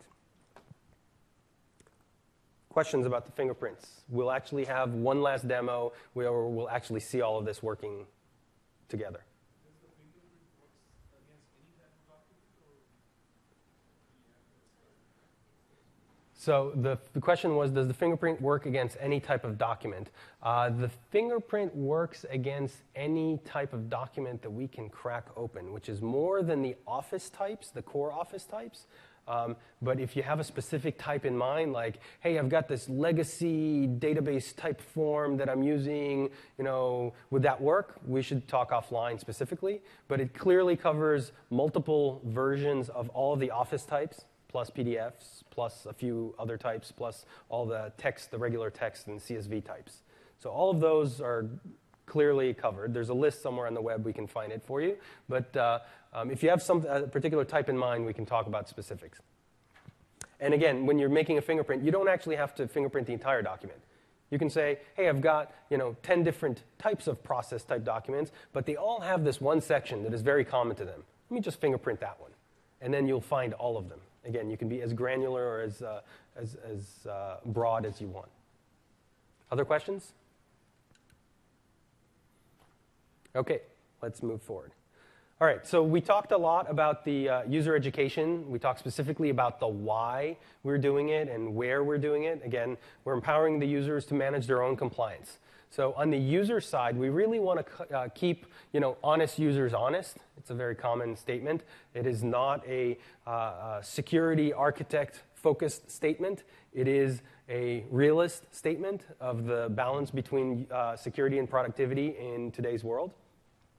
Questions about the fingerprints? We'll actually have one last demo where we'll actually see all of this working together. Does the fingerprint work against any type of document, or So the question was, does the fingerprint work against any type of document? The fingerprint works against any type of document that we can crack open, which is more than the Office types, the core Office types. But if you have a specific type in mind, like, hey, I've got this legacy database type form that I'm using, would that work? We should talk offline specifically. But it clearly covers multiple versions of all of the Office types, plus PDFs, plus a few other types, plus all the text, the regular text and CSV types. So all of those are clearly covered. There's a list somewhere on the web. We can find it for you. But if you have a particular type in mind, we can talk about specifics. And again, when you're making a fingerprint, you don't actually have to fingerprint the entire document. You can say, hey, I've got 10 different types of process type documents, but they all have this one section that is very common to them. Let me just fingerprint that one. And then you'll find all of them. Again, you can be as granular or as broad as you want. Other questions? Okay, let's move forward. All right, so we talked a lot about the user education. We talked specifically about the why we're doing it and where we're doing it. Again, we're empowering the users to manage their own compliance. So on the user side, we really want to keep honest users honest. It's a very common statement. It is not a security architect focused statement. It is a realist statement of the balance between security and productivity in today's world.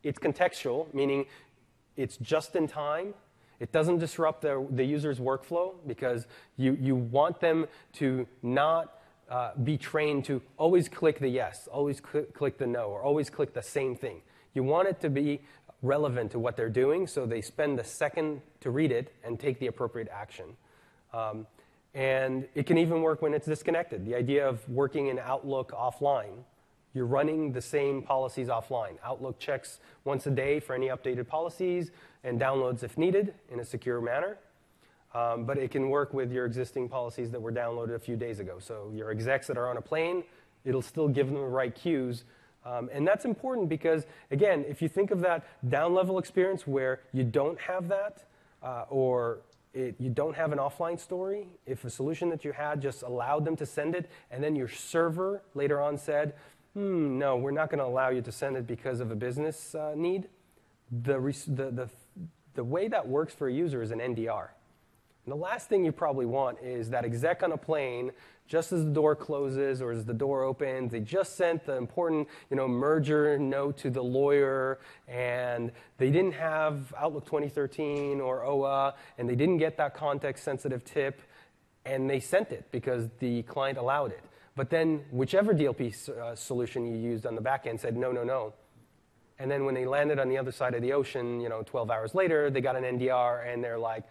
it's contextual, meaning it's just in time. It doesn't disrupt the user's workflow because you want them to not be trained to always click the yes, always click the no, or always click the same thing. You want it to be relevant to what they're doing, so they spend a second to read it and take the appropriate action. And it can even work when it's disconnected. The idea of working in Outlook offline, you're running the same policies offline. Outlook checks once a day for any updated policies and downloads if needed in a secure manner. But it can work with your existing policies that were downloaded a few days ago. So your execs that are on a plane, it'll still give them the right cues. And that's important because, again, if you think of that down-level experience where you don't have that, you don't have an offline story, if a solution that you had just allowed them to send it, and then your server later on said, no, we're not going to allow you to send it because of a business need, the way that works for a user is an NDR. And the last thing you probably want is that exec on a plane, just as the door closes or as the door opens, they just sent the important merger note to the lawyer, and they didn't have Outlook 2013 or OA, and they didn't get that context-sensitive tip, and they sent it because the client allowed it. But then whichever DLP solution you used on the back end said, no, no, no. And then when they landed on the other side of the ocean, 12 hours later, they got an NDR, and they're like,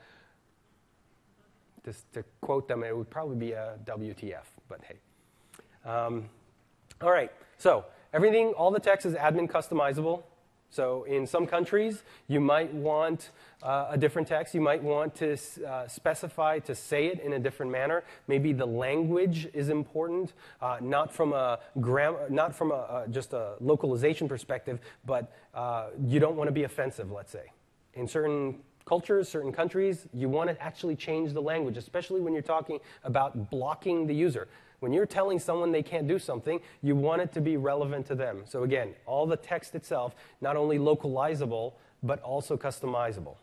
to quote them, it would probably be a WTF, but hey. All right, so all the text is admin customizable. So in some countries, you might want a different text. You might want to specify to say it in a different manner. Maybe the language is important, not from just a localization perspective, but you don't want to be offensive, let's say. In certain cultures, certain countries, you want to actually change the language, especially when you're talking about blocking the user. When you're telling someone they can't do something, you want it to be relevant to them. So again, all the text itself, not only localizable, but also customizable.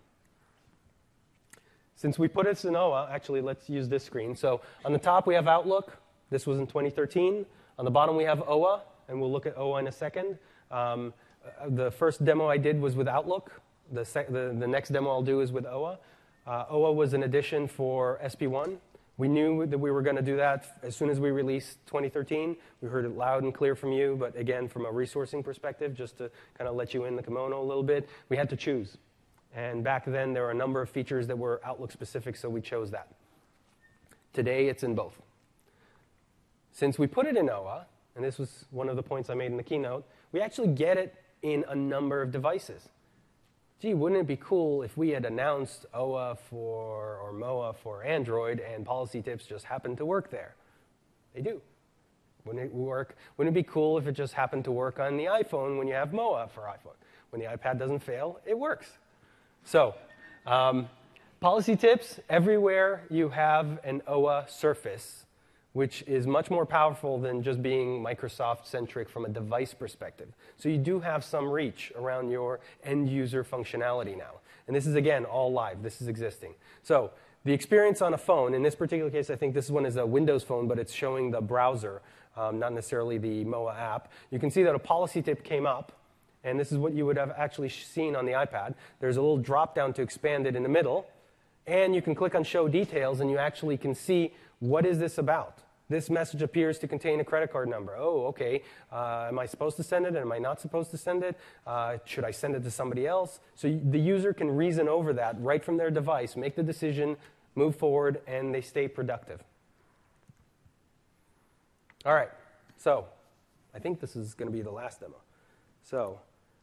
Since we put it in OA, actually, let's use this screen. So on the top, we have Outlook. This was in 2013. On the bottom, we have OA, and we'll look at OA in a second. The first demo I did was with Outlook. The next demo I'll do is with OA. OA was an addition for SP1. We knew that we were going to do that as soon as we released 2013. We heard it loud and clear from you, but again, from a resourcing perspective, just to kind of let you in the kimono a little bit, we had to choose. And back then, there were a number of features that were Outlook-specific, so we chose that. Today, it's in both. Since we put it in OA, and this was one of the points I made in the keynote, we actually get it in a number of devices. Gee, wouldn't it be cool if we had announced OA or MOA for Android and policy tips just happened to work there? They do. Wouldn't it work? Wouldn't it be cool if it just happened to work on the iPhone when you have MOA for iPhone? When the iPad doesn't fail, it works. So, policy tips, everywhere you have an OA surface, which is much more powerful than just being Microsoft-centric from a device perspective. So you do have some reach around your end-user functionality now. And this is, again, all live. This is existing. So the experience on a phone, in this particular case, I think this one is a Windows phone, but it's showing the browser, not necessarily the MOA app. You can see that a policy tip came up, and this is what you would have actually seen on the iPad. There's a little drop-down to expand it in the middle, and you can click on Show Details, and you actually can see what is this about. This message appears to contain a credit card number. Oh, okay. Am I supposed to send it? Am I not supposed to send it? Should I send it to somebody else? So the user can reason over that right from their device, make the decision, move forward, and they stay productive. All right. So I think this is going to be the last demo. So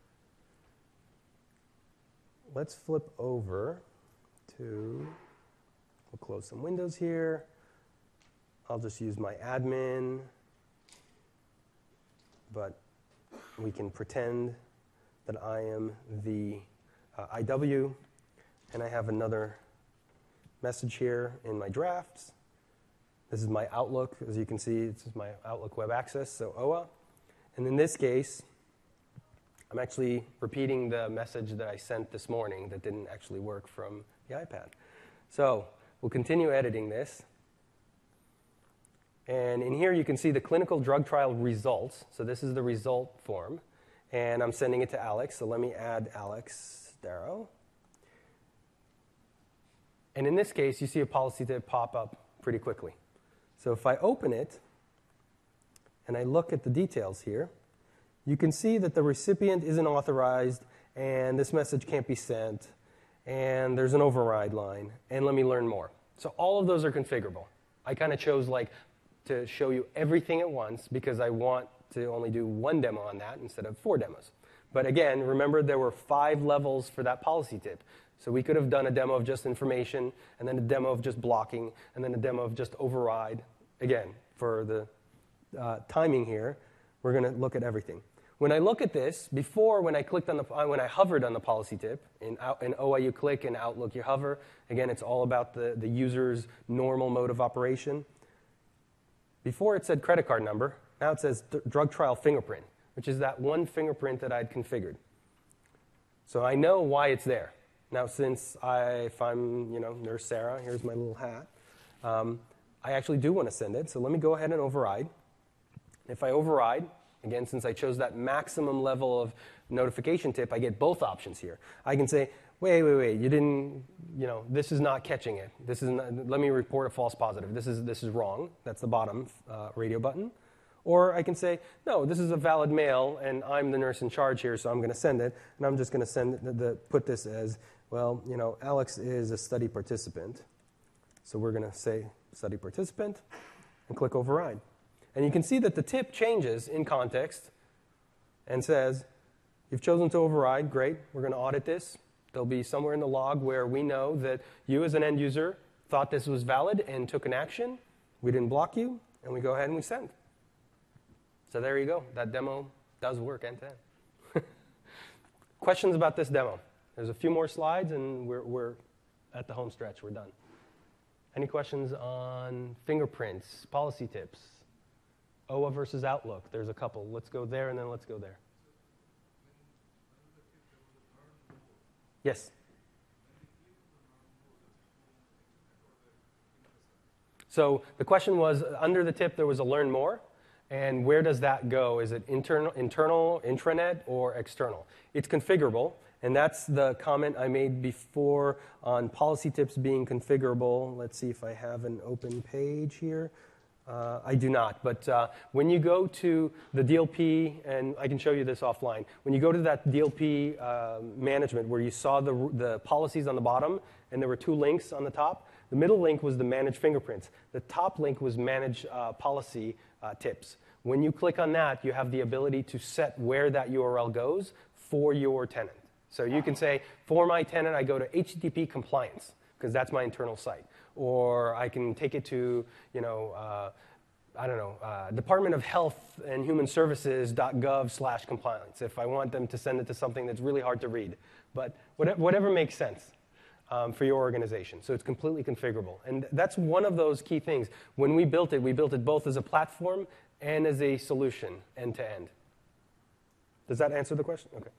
let's flip over to, we'll close some windows here. I'll just use my admin, but we can pretend that I am the IW, and I have another message here in my drafts. This is my Outlook. As you can see, this is my Outlook Web Access, so OA. And in this case, I'm actually repeating the message that I sent this morning that didn't actually work from the iPad. So we'll continue editing this. And in here, you can see the clinical drug trial results. So this is the result form. and I'm sending it to Alex. So let me add Alex Darrow. And in this case, you see a policy tip pop up pretty quickly. So if I open it and I look at the details here, you can see that the recipient isn't authorized and this message can't be sent and there's an override line and let me learn more. So all of those are configurable. I kind of chose to show you everything at once because I want to only do one demo on that instead of 4 demos. But again, remember there were 5 levels for that policy tip. So we could have done a demo of just information, and then a demo of just blocking, and then a demo of just override. Again, for the timing here, we're going to look at everything. When I look at this, before when I hovered on the policy tip, in OI you click, in Outlook you hover. Again, it's all about the user's normal mode of operation. Before it said credit card number, now it says drug trial fingerprint, which is that one fingerprint that I'd configured. So I know why it's there. Now, since if I'm, Nurse Sarah, here's my little hat, I actually do want to send it. So let me go ahead and override. If I override, again, since I chose that maximum level of notification tip, I get both options here. I can say, wait, you didn't, this is not catching it. This is not, let me report a false positive. This is wrong. That's the bottom radio button. Or I can say, no, this is a valid mail, and I'm the nurse in charge here, so I'm going to send it. And I'm just going to put this as, well, Alex is a study participant. So we're going to say study participant and click override. And you can see that the tip changes in context and says, you've chosen to override. Great. We're going to audit this. There'll be somewhere in the log where we know that you as an end user thought this was valid and took an action. We didn't block you, and we go ahead and we send. So there you go. That demo does work end-to-end. Questions about this demo? There's a few more slides, and we're at the home stretch. We're done. Any questions on fingerprints, policy tips, OA versus Outlook? There's a couple. Let's go there, and then let's go there. Yes? So the question was, under the tip, there was a learn more. And where does that go? Is it internal, intranet, or external? It's configurable, and that's the comment I made before on policy tips being configurable. Let's see if I have an open page here. I do not, but when you go to the DLP, and I can show you this offline, when you go to that DLP management where you saw the policies on the bottom, and there were 2 links on the top, the middle link was the manage fingerprints. The top link was manage policy tips. When you click on that, you have the ability to set where that URL goes for your tenant. So you can say, for my tenant, I go to HTTP compliance, because that's my internal site. Or I can take it to, Department of Health and Human Services.gov/compliance if I want them to send it to something that's really hard to read. But whatever makes sense. For your organization. So it's completely configurable. And that's one of those key things. When we built it both as a platform and as a solution, end to end. Does that answer the question? Okay.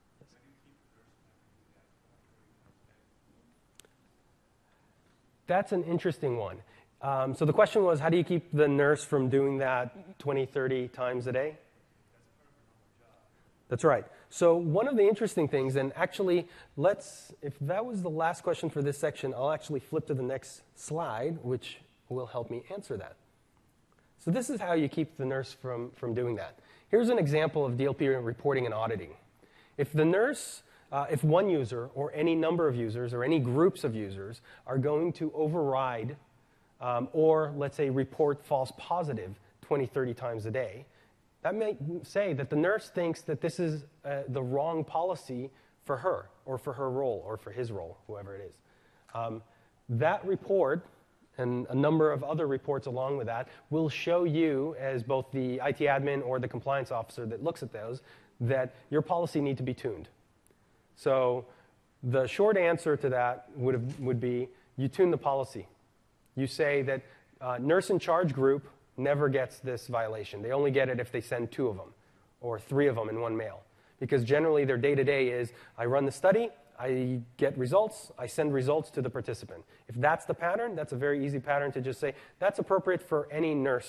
That's an interesting one. So the question was, how do you keep the nurse from doing that 20, 30 times a day? That's right. So one of the interesting things, and actually, if that was the last question for this section, I'll actually flip to the next slide, which will help me answer that. So this is how you keep the nurse from doing that. Here's an example of DLP reporting and auditing. If the nurse, if one user or any number of users or any groups of users are going to override or, let's say, report false positive 20, 30 times a day, that may say that the nurse thinks that this is the wrong policy for her or for her role or for his role, whoever it is. That report and a number of other reports along with that will show you, as both the IT admin or the compliance officer that looks at those, that your policy needs to be tuned. So the short answer to that would be you tune the policy. You say that nurse in charge group never gets this violation. They only get it if they send 2 of them or 3 of them in one mail. Because generally their day-to-day is, I run the study, I get results, I send results to the participant. If that's the pattern, that's a very easy pattern to just say, that's appropriate for any nurse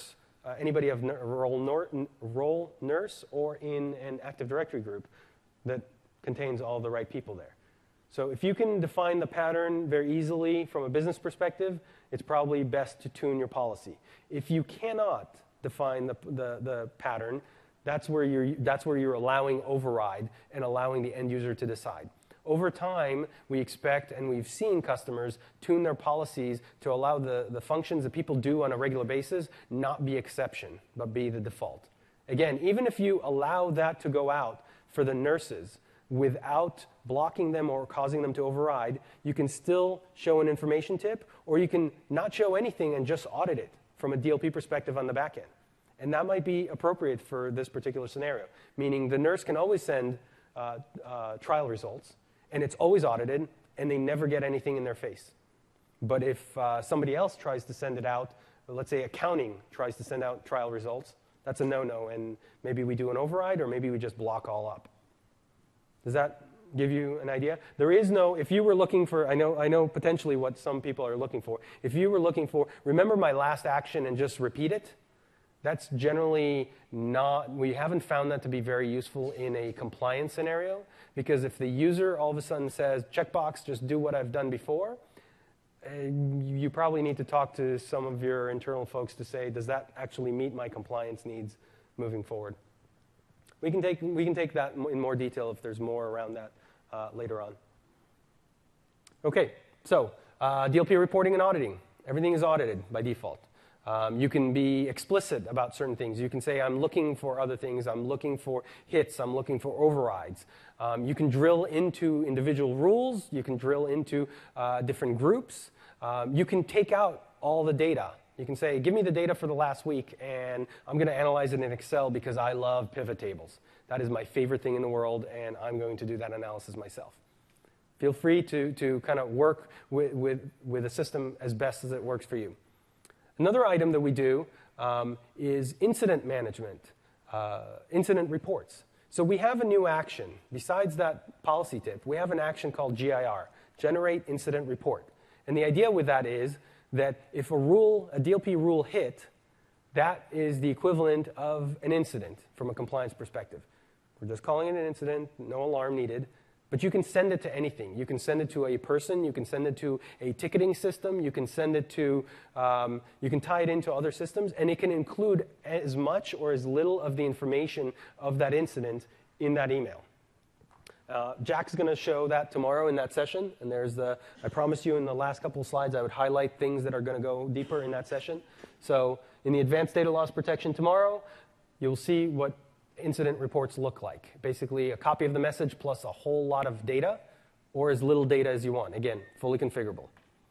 anybody of role nurse or in an Active Directory group that contains all the right people there. So if you can define the pattern very easily from a business perspective, it's probably best to tune your policy. If you cannot define the pattern, that's where you're allowing override and allowing the end user to decide. Over time, we expect, and we've seen customers tune their policies to allow the functions that people do on a regular basis not be exception, but be the default. Again, even if you allow that to go out for the nurses without blocking them or causing them to override, you can still show an information tip, or you can not show anything and just audit it from a DLP perspective on the back end. And that might be appropriate for this particular scenario, meaning the nurse can always send trial results, and it's always audited, and they never get anything in their face. But if somebody else tries to send it out, let's say accounting tries to send out trial results, that's a no-no, and maybe we do an override, or maybe we just block all up. Does that give you an idea? There is no, if you were looking for, I know potentially what some people are looking for. If you were looking for, remember my last action and just repeat it, that's generally not, we haven't found that to be very useful in a compliance scenario, because if the user all of a sudden says, checkbox, just do what I've done before, you probably need to talk to some of your internal folks to say, does that actually meet my compliance needs moving forward? We can take that in more detail if there's more around that later on. Okay, so DLP reporting and auditing. Everything is audited by default. You can be explicit about certain things. You can say, I'm looking for other things. I'm looking for hits. I'm looking for overrides. You can drill into individual rules. You can drill into different groups. You can take out all the data. You can say, give me the data for the last week, and I'm going to analyze it in Excel because I love pivot tables. That is my favorite thing in the world, and I'm going to do that analysis myself. Feel free to kind of work with a system as best as it works for you. Another item that we do is incident management, incident reports. So we have a new action. Besides that policy tip, we have an action called GIR, Generate Incident Report. And the idea with that is that if a DLP rule hit, that is the equivalent of an incident from a compliance perspective. We're just calling it an incident, no alarm needed. But you can send it to anything. You can send it to a person. You can send it to a ticketing system. You can send it to, you can tie it into other systems, and it can include as much or as little of the information of that incident in that email. Jack's going to show that tomorrow in that session, and I promised you in the last couple of slides I would highlight things that are going to go deeper in that session. So in the advanced data loss protection tomorrow, you'll see what incident reports look like. Basically, a copy of the message plus a whole lot of data, or as little data as you want. Again, fully configurable.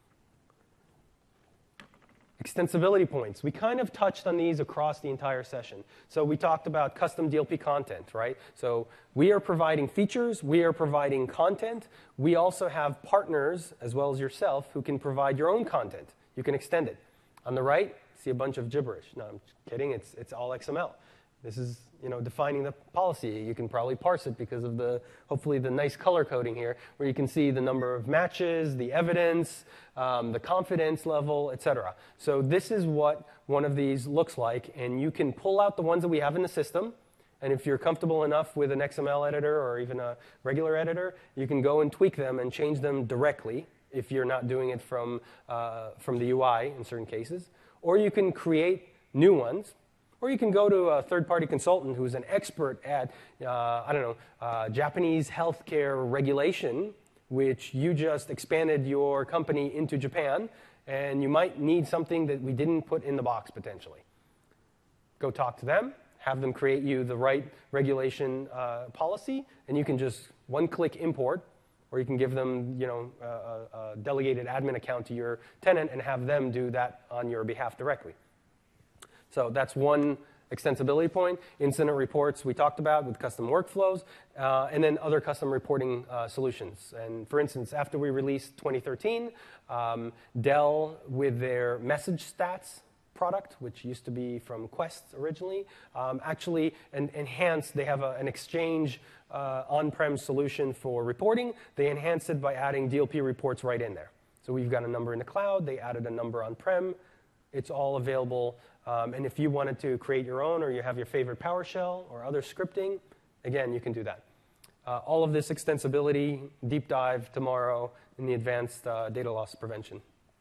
Extensibility points. We kind of touched on these across the entire session. So we talked about custom DLP content, right? So we are providing features. We are providing content. We also have partners, as well as yourself, who can provide your own content. You can extend it. On the right, see a bunch of gibberish. No, I'm kidding. It's all XML. This is, defining the policy. You can probably parse it because of hopefully the nice color coding here, where you can see the number of matches, the evidence, the confidence level, etc. So this is what one of these looks like, and you can pull out the ones that we have in the system, and if you're comfortable enough with an XML editor or even a regular editor, you can go and tweak them and change them directly if you're not doing it from the UI in certain cases. Or you can create new ones. Or you can go to a third-party consultant who's an expert at, Japanese healthcare regulation, which you just expanded your company into Japan, and you might need something that we didn't put in the box potentially. Go talk to them, have them create you the right regulation policy, and you can just one-click import, or you can give them, a delegated admin account to your tenant and have them do that on your behalf directly. So that's one extensibility point. Incident reports we talked about with custom workflows, and then other custom reporting solutions. And for instance, after we released 2013, Dell with their message stats product, which used to be from Quest originally, actually enhanced. They have an Exchange on-prem solution for reporting. They enhanced it by adding DLP reports right in there. So we've got a number in the cloud. They added a number on-prem. It's all available And if you wanted to create your own or you have your favorite PowerShell or other scripting, again, you can do that. All of this extensibility, deep dive tomorrow in the advanced data loss prevention.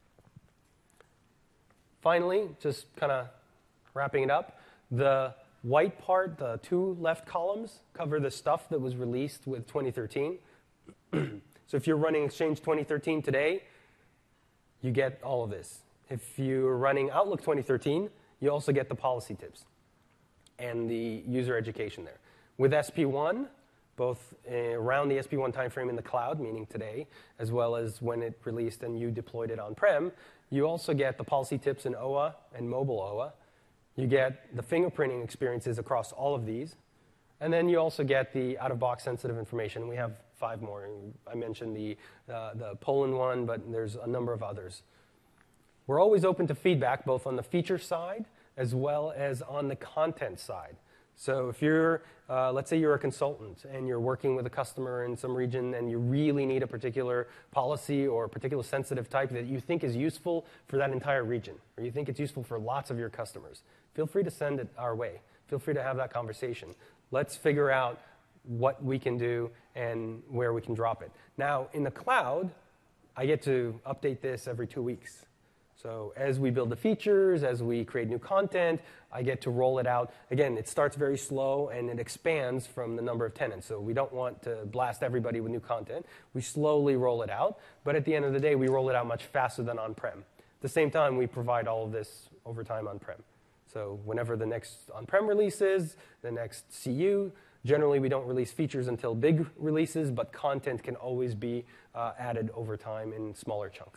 Finally, just kind of wrapping it up, the white part, the two left columns, cover the stuff that was released with 2013. So if you're running Exchange 2013 today, you get all of this. If you're running Outlook 2013, you also get the policy tips and the user education there. With SP1, both around the SP1 timeframe in the cloud, meaning today, as well as when it released and you deployed it on-prem, you also get the policy tips in OA and mobile OA. You get the fingerprinting experiences across all of these. And then you also get the out-of-box sensitive information. We have 5 more. I mentioned the Poland one, but there's a number of others. We're always open to feedback, both on the feature side as well as on the content side. So if you're, let's say you're a consultant and you're working with a customer in some region and you really need a particular policy or a particular sensitive type that you think is useful for that entire region, or you think it's useful for lots of your customers, feel free to send it our way. Feel free to have that conversation. Let's figure out what we can do and where we can drop it. Now, in the cloud, I get to update this every 2 weeks. So as we build the features, as we create new content, I get to roll it out. Again, it starts very slow, and it expands from the number of tenants. So we don't want to blast everybody with new content. We slowly roll it out. But at the end of the day, we roll it out much faster than on-prem. At the same time, we provide all of this over time on-prem. So whenever the next on-prem release is, the next CU, generally we don't release features until big releases, but content can always be added over time in smaller chunks.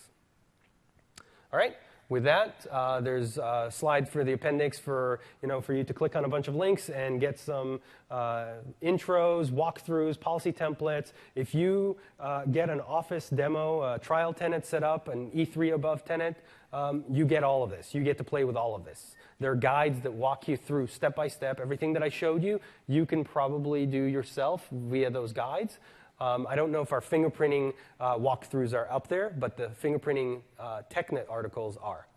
All right. With that, there's a slide for the appendix for you to click on a bunch of links and get some intros, walkthroughs, policy templates. If you get an Office demo, a trial tenant set up, an E3 above tenant, you get all of this. You get to play with all of this. There are guides that walk you through step by step. Everything that I showed you, you can probably do yourself via those guides. I don't know if our fingerprinting walkthroughs are up there, but the fingerprinting TechNet articles are.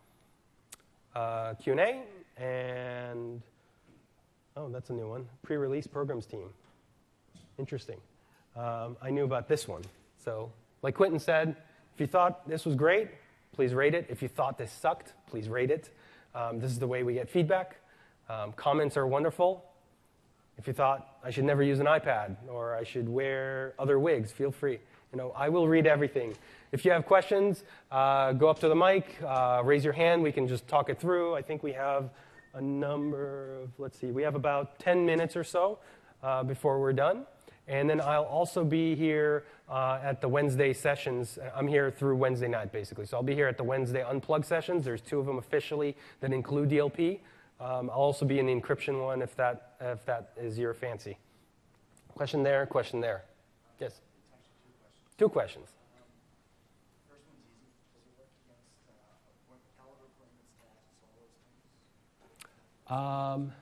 Q&A, and that's a new one. Pre-release programs team. Interesting. I knew about this one. So like Quentin said, if you thought this was great, please rate it. If you thought this sucked, please rate it. This is the way we get feedback. Comments are wonderful. If you thought I should never use an iPad or I should wear other wigs, feel free. I will read everything. If you have questions, go up to the mic, raise your hand. We can just talk it through. I think we have a number of, we have about 10 minutes or so before we're done. And then I'll also be here at the Wednesday sessions. I'm here through Wednesday night, basically. So I'll be here at the Wednesday Unplugged sessions. There's 2 of them officially that include DLP. I'll also be in the encryption one if that is your fancy. Question there, question there. Yes? It's actually 2 questions. 2 questions. First one's easy. Does it work against calendar appointments, tasks, all those things?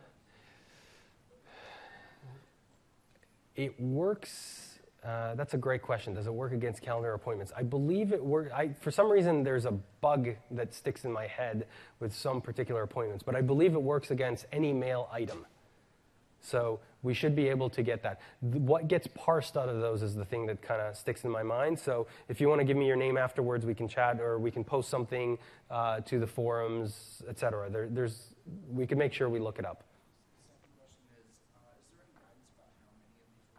It works. That's a great question. Does it work against calendar appointments? I believe it works. For some reason, there's a bug that sticks in my head with some particular appointments, but I believe it works against any mail item. So we should be able to get that. What gets parsed out of those is the thing that kind of sticks in my mind. So if you want to give me your name afterwards, we can chat or we can post something to the forums, et cetera. We can make sure we look it up. The second question is there any guidance about how many of these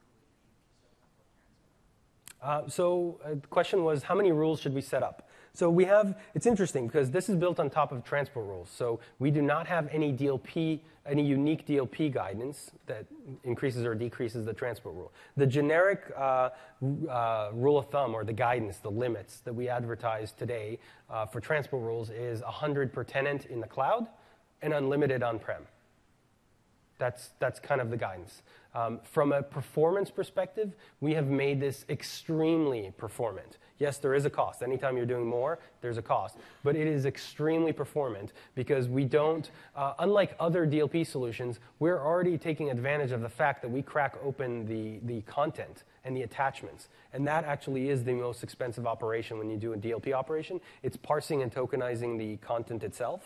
rules we set up? So the question was, how many rules should we set up? So it's interesting because this is built on top of transport rules. So we do not have any unique DLP guidance that increases or decreases the transport rule. The generic rule of thumb or the guidance, the limits that we advertise today for transport rules is 100 per tenant in the cloud and unlimited on-prem. That's kind of the guidance. From a performance perspective, we have made this extremely performant. Yes, there is a cost. Anytime you're doing more, there's a cost. But it is extremely performant because we don't, unlike other DLP solutions, we're already taking advantage of the fact that we crack open the content and the attachments. And that actually is the most expensive operation when you do a DLP operation. It's parsing and tokenizing the content itself.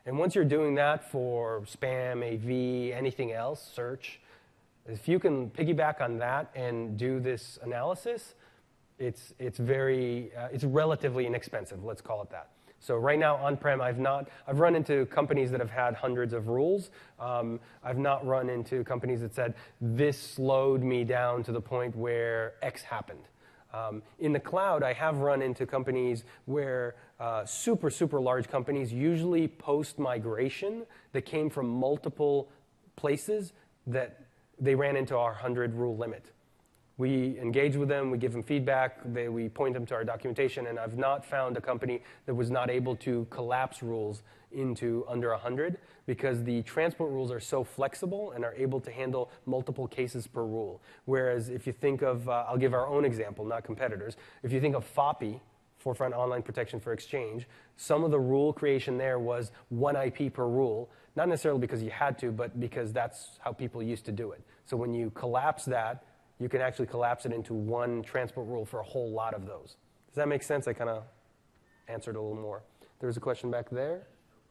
And once you're doing that for spam, AV, anything else, search, if you can piggyback on that and do this analysis, it's relatively inexpensive, let's call it that. So right now, on-prem, I've run into companies that have had hundreds of rules. I've not run into companies that said, this slowed me down to the point where X happened. In the cloud, I have run into companies where super, super large companies, usually post-migration, that came from multiple places, that they ran into our 100-rule limit. We engage with them, we give them feedback, we point them to our documentation, and I've not found a company that was not able to collapse rules into under 100, because the transport rules are so flexible and are able to handle multiple cases per rule. Whereas if you think of, I'll give our own example, not competitors. If you think of FOPI, Forefront Online Protection for Exchange, some of the rule creation there was one IP per rule, not necessarily because you had to, but because that's how people used to do it. So when you collapse that, you can actually collapse it into one transport rule for a whole lot of those. Does that make sense? I kind of answered a little more. There was a question back there.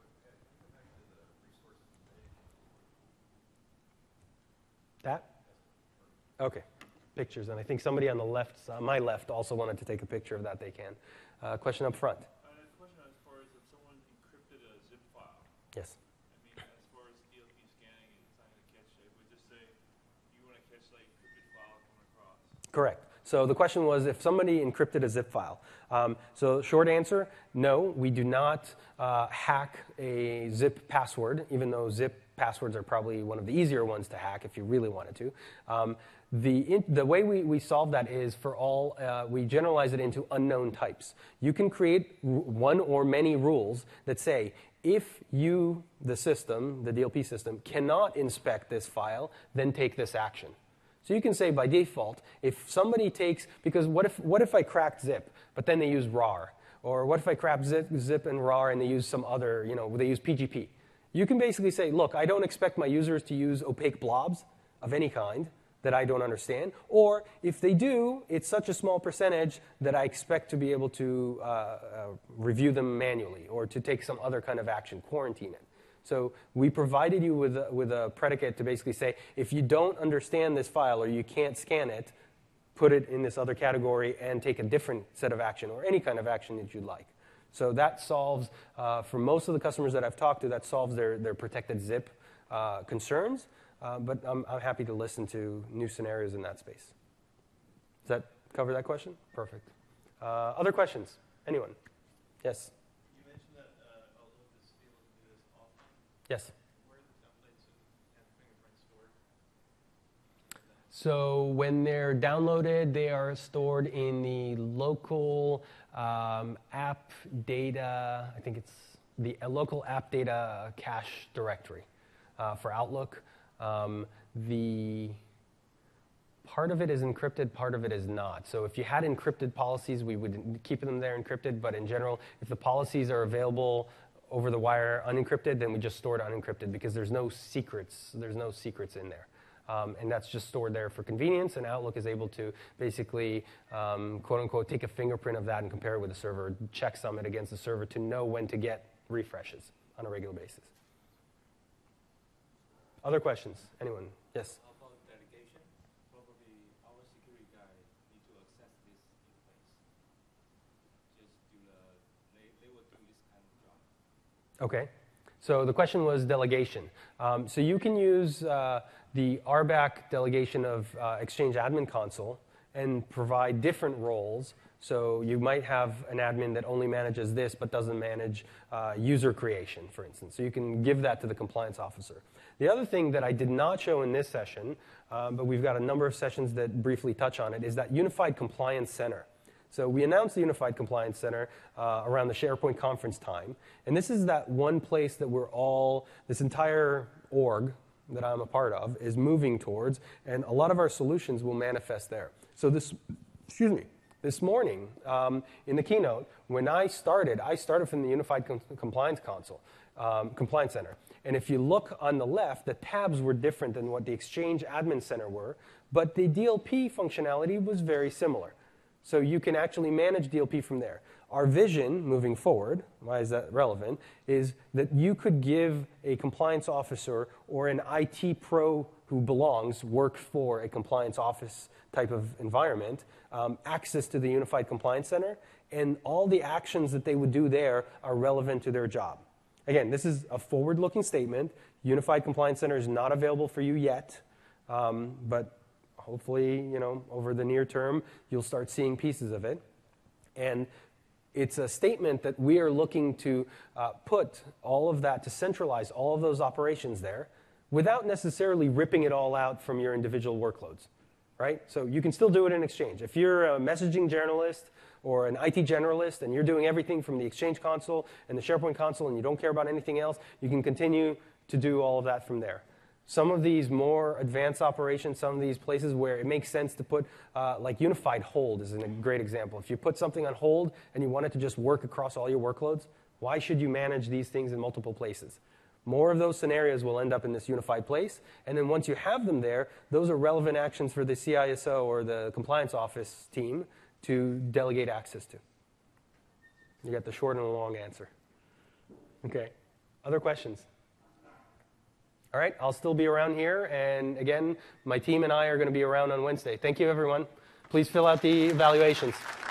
That? Okay. Pictures. And I think somebody on the left, my left, also wanted to take a picture of that. They can. Question up front. I had a question as far as if someone encrypted a zip file. Yes. I mean, as far as DLP scanning and trying to catch it, would just say you want to catch like encrypted file coming across. Correct. So the question was if somebody encrypted a zip file. So short answer, no, we do not hack a zip password, even though zip passwords are probably one of the easier ones to hack if you really wanted to. The way we solve that is for all, we generalize it into unknown types. You can create one or many rules that say, if you, the system, the DLP system, cannot inspect this file, then take this action. So you can say by default, if somebody takes, because what if I cracked zip, but then they use RAR? Or what if I cracked zip and RAR and they use some other, they use PGP? You can basically say, look, I don't expect my users to use opaque blobs of any kind that I don't understand. Or if they do, it's such a small percentage that I expect to be able to review them manually or to take some other kind of action, quarantine it. So we provided you with a predicate to basically say, if you don't understand this file or you can't scan it, put it in this other category and take a different set of action or any kind of action that you'd like. So that solves, for most of the customers that I've talked to, that solves their protected zip concerns. But I'm happy to listen to new scenarios in that space. Does that cover that question? Perfect. Other questions? Anyone? Yes? You mentioned that although this able to do this offline, Yes. where are the templates and fingerprints stored? So when they're downloaded, they are stored in the local app data, I think it's the local app data cache directory for Outlook. The part of it is encrypted, part of it is not. So if you had encrypted policies, we would keep them there encrypted. But in general, if the policies are available over the wire unencrypted, then we just store it unencrypted because there's no secrets. There's no secrets in there. And that's just stored there for convenience, and Outlook is able to basically, quote-unquote, take a fingerprint of that and compare it with the server, checksum it against the server to know when to get refreshes on a regular basis. Other questions? Anyone? Yes? How about delegation? Probably our security guy need to access this interface. Just do they will do this kind of job. Okay. So the question was delegation. So you can use the RBAC delegation of Exchange Admin Console and provide different roles. So you might have an admin that only manages this but doesn't manage user creation, for instance. So you can give that to the compliance officer. The other thing that I did not show in this session, but we've got a number of sessions that briefly touch on it, is that Unified Compliance Center. So we announced the Unified Compliance Center around the SharePoint conference time. And this is that one place that we're all, this entire org that I'm a part of, is moving towards. And a lot of our solutions will manifest there. So this morning in the keynote, when I started from the Unified Compliance Center. And if you look on the left, the tabs were different than what the Exchange Admin Center were. But the DLP functionality was very similar. So you can actually manage DLP from there. Our vision moving forward, why is that relevant, is that you could give a compliance officer or an IT pro who works for a compliance office type of environment, access to the Unified Compliance Center, and all the actions that they would do there are relevant to their job. Again, this is a forward-looking statement. Unified Compliance Center is not available for you yet, but hopefully, over the near term, you'll start seeing pieces of it. And it's a statement that we are looking to put all of that, to centralize all of those operations there without necessarily ripping it all out from your individual workloads, right? So you can still do it in Exchange. If you're a messaging generalist or an IT generalist and you're doing everything from the Exchange console and the SharePoint console and you don't care about anything else, you can continue to do all of that from there. Some of these more advanced operations, some of these places where it makes sense to put, like Unified Hold is a great example. If you put something on hold and you want it to just work across all your workloads, why should you manage these things in multiple places? More of those scenarios will end up in this unified place, and then once you have them there, those are relevant actions for the CISO or the compliance office team to delegate access to. You got the short and the long answer. Okay, other questions? All right, I'll still be around here, and again, my team and I are going to be around on Wednesday. Thank you, everyone. Please fill out the evaluations.